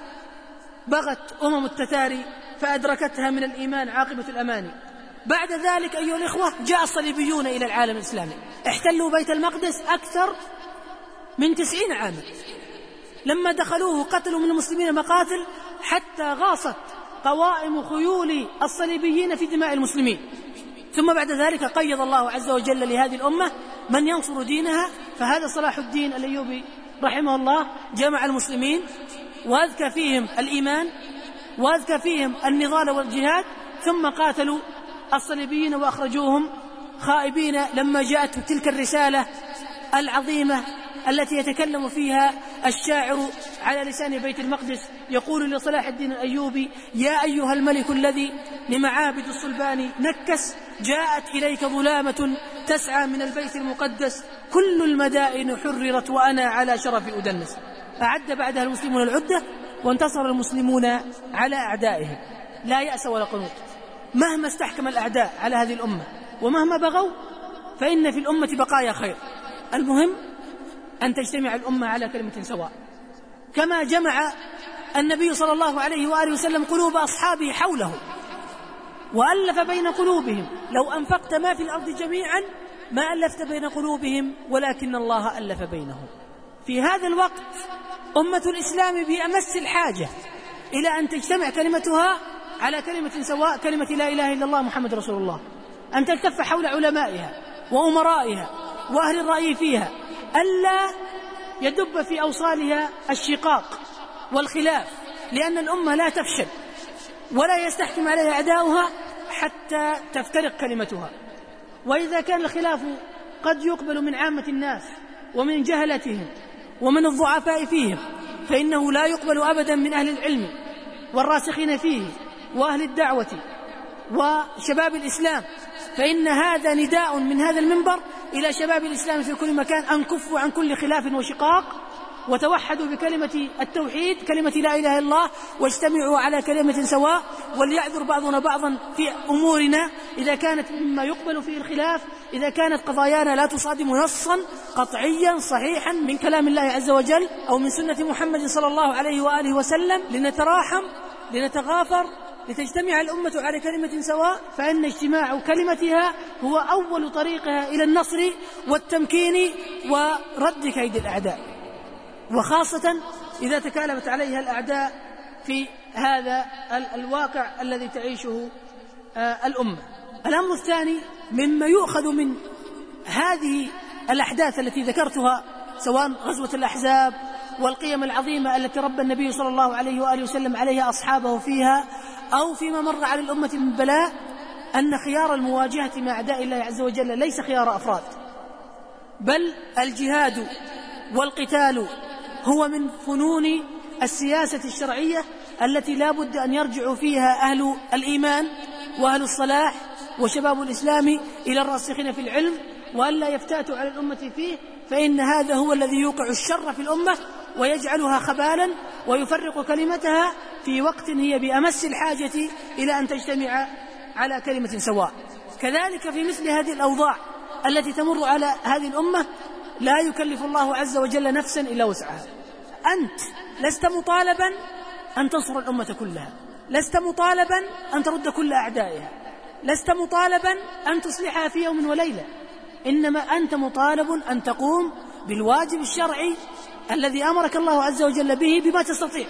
بغت أمم التتار فأدركتها من الإيمان عاقبة الأماني. بعد ذلك أيها الإخوة جاء الصليبيون إلى العالم الإسلامي، احتلوا بيت المقدس أكثر من تسعين عاما. لما دخلوه قتلوا من المسلمين مقاتل حتى غاصت قوائم خيول الصليبيين في دماء المسلمين. ثم بعد ذلك قيض الله عز وجل لهذه الأمة من ينصر دينها، فهذا صلاح الدين الأيوبي رحمه الله جمع المسلمين وأذكى فيهم الإيمان وأذكى فيهم النضال والجهاد، ثم قاتلوا الصليبيين وأخرجوهم خائبين لما جاءت تلك الرسالة العظيمة التي يتكلم فيها الشاعر على لسان بيت المقدس، يقول لصلاح الدين الأيوبي: يا أيها الملك الذي لمعابد الصلبان نكس، جاءت إليك ظلامة تسعى من البيت المقدس، كل المدائن حررت وأنا على شرف أدنس. أعد بعدها المسلمون العدة وانتصر المسلمون على أعدائهم، لا يأس ولا قنوط، مهما استحكم الأعداء على هذه الأمة ومهما بغوا فإن في الأمة بقايا خير. المهم أن تجتمع الأمة على كلمة سواء، كما جمع النبي صلى الله عليه وآله وسلم قلوب أصحابه حوله وألف بين قلوبهم. لو أنفقت ما في الأرض جميعا ما ألفت بين قلوبهم ولكن الله ألف بينهم. في هذا الوقت أمة الإسلام بأمس الحاجة إلى أن تجتمع كلمتها على كلمة سواء، كلمة لا إله إلا الله محمد رسول الله، أن تلتف حول علمائها وأمرائها وأهل الرأي فيها، ألا يدب في أوصالها الشقاق والخلاف، لأن الأمة لا تفشل ولا يستحكم عليها أعداؤها حتى تفترق كلمتها. وإذا كان الخلاف قد يقبل من عامة الناس ومن جهلتهم ومن الضعفاء فيهم، فإنه لا يقبل أبدا من أهل العلم والراسخين فيه وأهل الدعوة وشباب الإسلام. فإن هذا نداء من هذا المنبر إلى شباب الإسلام في كل مكان أن كفوا عن كل خلاف وشقاق وتوحدوا بكلمة التوحيد، كلمة لا إله إلا الله، واجتمعوا على كلمة سواء، وليعذر بعضنا بعضا في أمورنا إذا كانت مما يقبل فيه الخلاف، إذا كانت قضايانا لا تصادم نصا قطعيا صحيحا من كلام الله عز وجل أو من سنة محمد صلى الله عليه وآله وسلم، لنتراحم، لنتغافر، لتجتمع الأمة على كلمة سواء، فإن اجتماع كلمتها هو أول طريقها إلى النصر والتمكين ورد كيد الأعداء، وخاصة إذا تكالبت عليها الأعداء في هذا الواقع الذي تعيشه الأمة. الأمر الثاني مما يؤخذ من هذه الأحداث التي ذكرتها، سواء غزوة الأحزاب والقيم العظيمة التي ربى النبي صلى الله عليه وآله وسلم عليها أصحابه فيها، أو فيما مر على الأمة من بلاء، أن خيار المواجهة مع أعداء الله عز وجل ليس خيار أفراد، بل الجهاد والقتال هو من فنون السياسة الشرعية التي لا بد أن يرجع فيها أهل الإيمان وأهل الصلاح وشباب الإسلام إلى الراسخين في العلم، وألا يفتاتوا على الأمة فيه، فإن هذا هو الذي يوقع الشر في الأمة ويجعلها خبالا ويفرق كلمتها في وقت هي بأمس الحاجة إلى أن تجتمع على كلمة سواء. كذلك في مثل هذه الأوضاع التي تمر على هذه الأمة لا يكلف الله عز وجل نفسا إلا وسعها. أنت لست مطالبا أن تنصر الأمة كلها، لست مطالبا أن ترد كل أعدائها، لست مطالبا أن تصلحها في يوم وليلة، إنما أنت مطالب أن تقوم بالواجب الشرعي الذي أمرك الله عز وجل به بما تستطيع.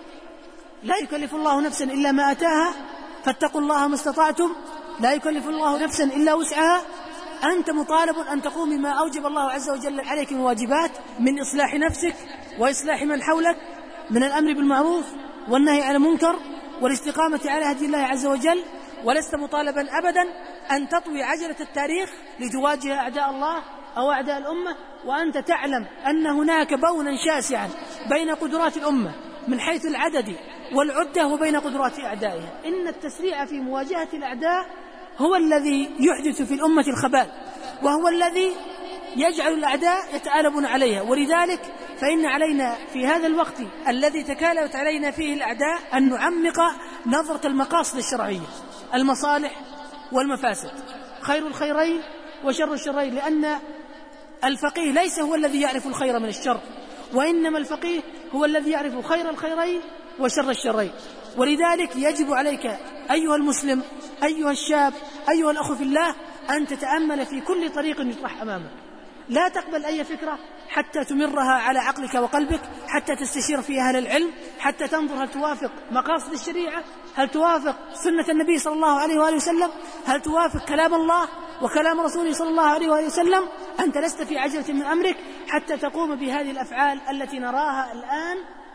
لا يكلف الله نفسا إلا ما أتاها، فاتقوا الله ما استطعتم، لا يكلف الله نفسا إلا وسعها. أنت مطالب أن تقوم بما أوجب الله عز وجل عليك من واجبات، من إصلاح نفسك وإصلاح من حولك، من الأمر بالمعروف والنهي عن المنكر والاستقامة على هدي الله عز وجل. ولست مطالبا أبدا أن تطوي عجلة التاريخ لتواجه أعداء الله أو أعداء الأمة وأنت تعلم أن هناك بونا شاسعا بين قدرات الأمة من حيث العدد والعدة وبين قدرات أعدائها. إن التسريع في مواجهة الأعداء هو الذي يحدث في الأمة الخبال، وهو الذي يجعل الأعداء يتآلبون عليها. ولذلك فإن علينا في هذا الوقت الذي تكالبت علينا فيه الأعداء أن نعمق نظرة المقاصد الشرعية، المصالح والمفاسد، خير الخيرين وشر الشرين، لأن الفقيه ليس هو الذي يعرف الخير من الشر، وإنما الفقيه هو الذي يعرف خير الخيرين وشر الشرين. ولذلك يجب عليك أيها المسلم، أيها الشاب، أيها الأخ في الله، أن تتأمل في كل طريق يطرح أمامك. لا تقبل أي فكرة حتى تمرها على عقلك وقلبك، حتى تستشير فيها أهل العلم، حتى تنظر هل توافق مقاصد الشريعة، هل توافق سنة النبي صلى الله عليه وآله وسلم، هل توافق كلام الله وكلام رسوله صلى الله عليه وآله وسلم. أنت لست في عجلة من أمرك حتى تقوم بهذه الأفعال التي نراها الآن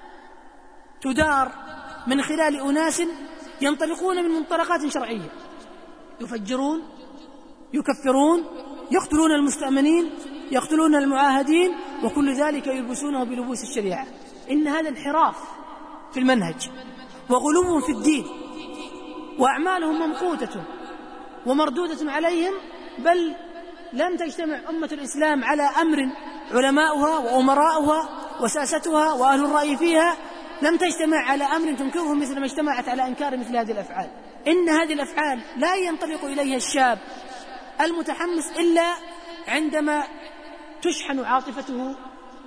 تدار من خلال أناس ينطلقون من منطلقات شرعية، يفجرون، يكفرون، يقتلون المستأمنين، يقتلون المعاهدين، وكل ذلك يلبسونه بلبوس الشريعة. إن هذا انحراف في المنهج وغلو في الدين، وأعمالهم ممقوتة ومردودة عليهم. بل لن تجتمع أمة الإسلام على أمر علماؤها وأمراؤها وساستها وأهل الرأي فيها لم تجتمع على أمر تنكره مثل ما اجتمعت على إنكار مثل هذه الأفعال. إن هذه الأفعال لا ينطلق إليها الشاب المتحمس إلا عندما تشحن عاطفته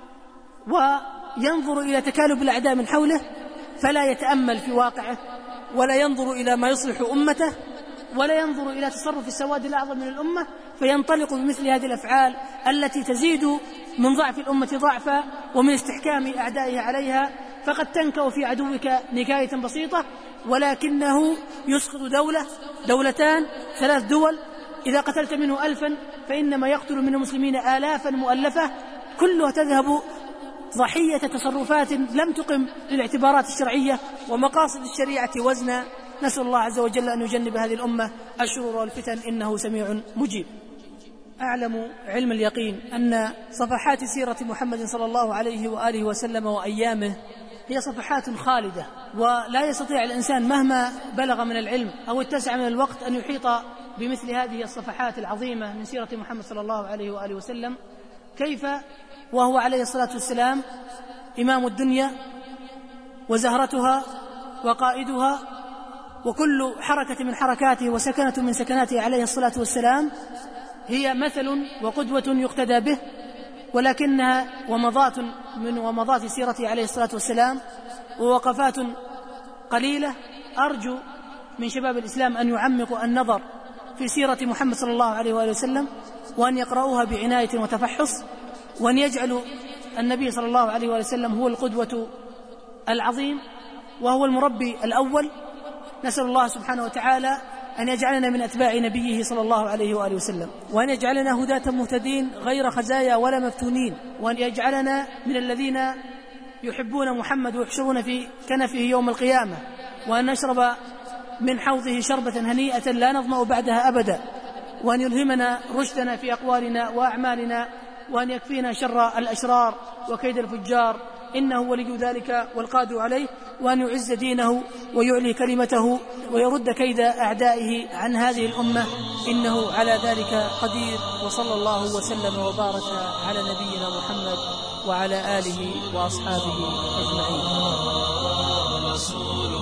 وينظر إلى تكالب الأعداء من حوله فلا يتأمل في واقعه، ولا ينظر إلى ما يصلح أمته، ولا ينظر إلى تصرف السواد الأعظم من الأمة، فينطلق بمثل هذه الأفعال التي تزيد من ضعف الأمة ضعفا ومن استحكام أعدائها عليها. فقد تنكأ في عدوك نكاية بسيطة، ولكنه يسقط دولة، دولتان، ثلاث دول. إذا قتلت منه ألفا فإنما يقتل من المسلمين آلافا مؤلفة، كلها تذهب ضحية تصرفات لم تقم للاعتبارات الشرعية ومقاصد الشريعة وزنا. نسأل الله عز وجل أن يجنب هذه الأمة الشرور والفتن، إنه سميع مجيب. أعلم علم اليقين أن صفحات سيرة محمد صلى الله عليه وآله وسلم وأيامه هي صفحات خالدة، ولا يستطيع الإنسان مهما بلغ من العلم أو اتسع من الوقت أن يحيط بمثل هذه الصفحات العظيمة من سيرة محمد صلى الله عليه وآله وسلم. كيف وهو عليه الصلاة والسلام إمام الدنيا وزهرتها وقائدها، وكل حركة من حركاته وسكنة من سكناته عليه الصلاة والسلام هي مثل وقدوة يقتدى به، ولكنها ومضات من ومضات سيرته عليه الصلاة والسلام ووقفات قليلة. أرجو من شباب الإسلام أن يعمقوا النظر في سيرة محمد صلى الله عليه وآله وسلم، وأن يقرأوها بعناية وتفحص، وأن يجعلوا النبي صلى الله عليه وآله وسلم هو القدوة العظيم وهو المربي الأول. نسأل الله سبحانه وتعالى أن يجعلنا من أتباع نبيه صلى الله عليه وآله وسلم، وأن يجعلنا هداة مهتدين غير خزايا ولا مفتونين، وأن يجعلنا من الذين يحبون محمد ويحشرون في كنفه يوم القيامة، وأن نشرب من حوضه شربة هنيئة لا نظمأ بعدها أبدا، وأن يلهمنا رشدنا في أقوالنا وأعمالنا، وأن يكفينا شر الأشرار وكيد الفجار، إنه ولي ذلك والقادر عليه، وأن يعز دينه ويعلي كلمته ويرد كيد أعدائه عن هذه الأمة، إنه على ذلك قدير. وصلى الله وسلم وبارك على نبينا محمد وعلى آله وأصحابه أجمعين. رسول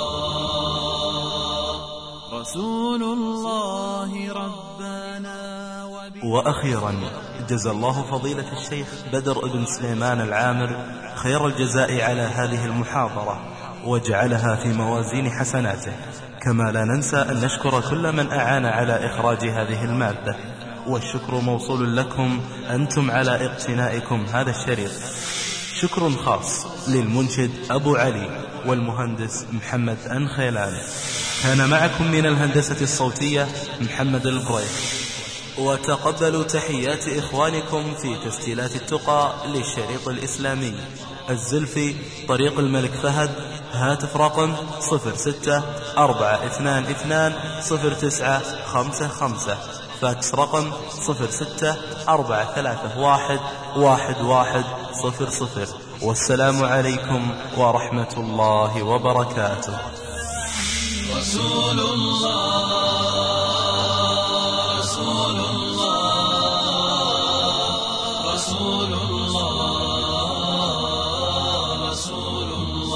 الله رسول الله ربنا. وأخيرا جزى الله فضيلة الشيخ بدر بن سليمان العامر خير الجزاء على هذه المحاضرة، وجعلها في موازين حسناته. كما لا ننسى أن نشكر كل من أعان على إخراج هذه المادة، والشكر موصول لكم أنتم على اقتنائكم هذا الشريط. شكر خاص للمنشد أبو علي والمهندس محمد أنخيلان. كان معكم من الهندسة الصوتية محمد البريخ. وتقبلوا تحيات إخوانكم في تسجيلات التقى للشريط الإسلامي الزلفي، طريق الملك فهد، هاتف رقم صفر ستة أربعة اثنان اثنان صفر تسعة خمسة خمسة، فاكس رقم صفر ستة أربعة ثلاثة واحد واحد واحد صفر صفر. والسلام عليكم ورحمة الله وبركاته. رسول الله رسول الله رسول الله رسول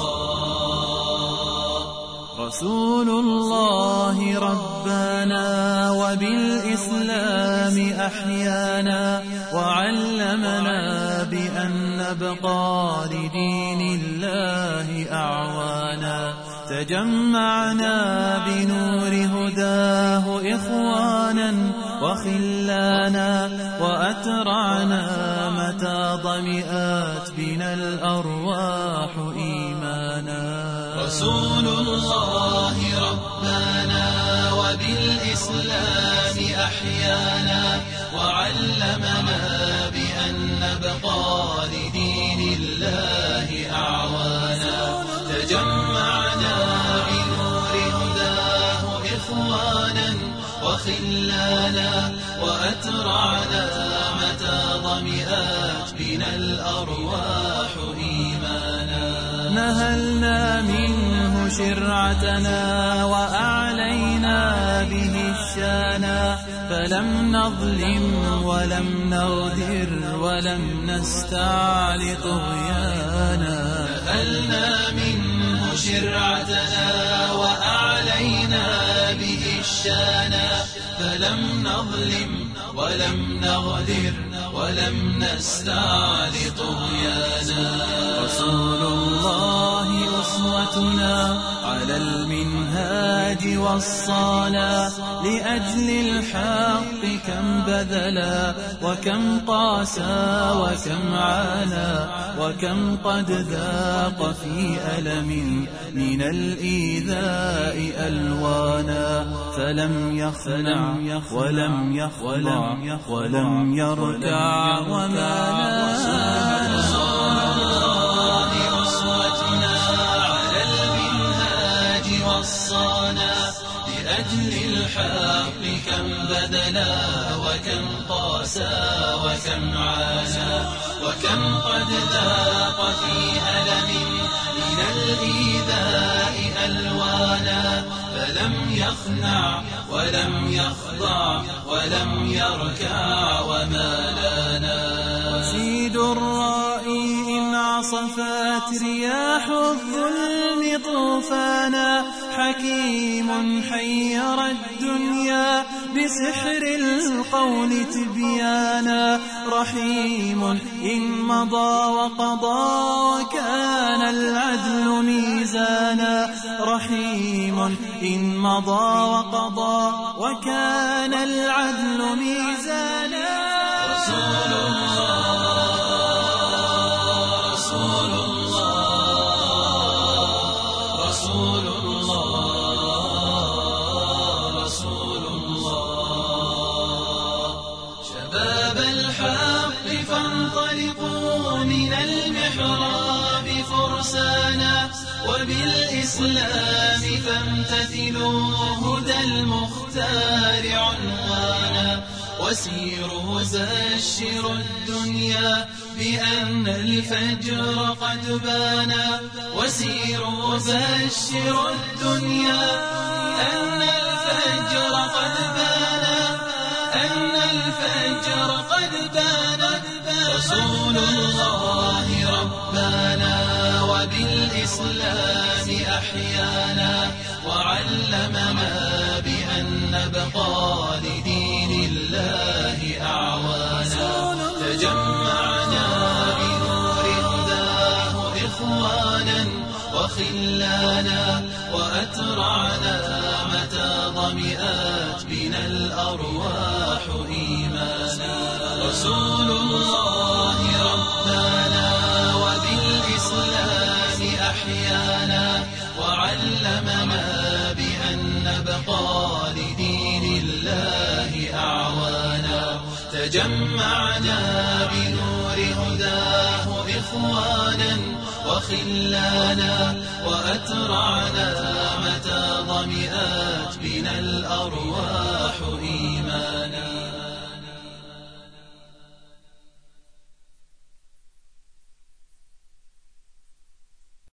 الله رسول الله ربنا وبالإسلام أحيانا، وعلمنا بأن نبقى لدين الله أعوانا. تجمعنا بنور هداه إخوانا وخلانا، وأترعنا متى ضمئات بنا الأرواح إيمانا. رسول الله ربنا وبالإسلام أحيانا، وعلمنا بأن نبقى لدين الله أعوانا. تجمعنا بنور هداه إخوانا وخلانا، وأترعنا متى ضمئات بنا الأرواح إيمانا. نهلنا منه شرعتنا وأعلينا به الشانا، فلم نظلم ولم نغدر ولم نستعل طغيانا. نهلنا منه شرعتنا وأعلينا به الشانا، فلم نظلم ولم نغدر ولم نستعل طغيانا. رسول الله أسوتنا على المنهاج وصانا، لأجل الحق كم بذلا وكم قاسى وكم عانى، وكم قد ذاق في ألم من الإيذاء ألوانا، فلم يخنع ولم يخضع ولم يركع وما وصانا، لأجل الحق كم بذلا وكم قاسى وكم عانى، وكم قد ذاق في ألم من الإيذاء ألوانا، فلم يخنع ولم يخضع ولم يركع وما لانا. وسيد الرائي إن عصفت رياح الظلم طوفانا، حكيم حير الدنيا بسحر القول تبيانا، رحيم إن مضى وقضى وكان العدل ميزانا، رحيم إن مضى وقضى وكان العدل ميزانا. رسول الله رسول الله رسول الله رسول الله. شباب الحق فانطلقوا من المحراب فرسانا، وبالإسلام فامتثلوا هدى المختار عنوانا، وسيروا بشروا الدنيا بأن الفجر قد بانا، وسيروا بشروا الدنيا أن الفجر قد بانا، أن الفجر قد بانا. رسول الله ربنا وبالإسلام أحيانا، وعلمنا بأن نبقى لدين الله أعوانا، تجمعنا بنور هداه إخوانا وخلانا، وأترعنا متى ضمئات بنا الأرواح إيمانا. رسول الله ربنا وبالإسلام أحيانا، وعلمنا بأن نبقى لدين الله أعوانا، تجمعنا بنور هداه إخوانا وخلانا، وأترعنا متى ضمئات بنا الأرواح إيمانا.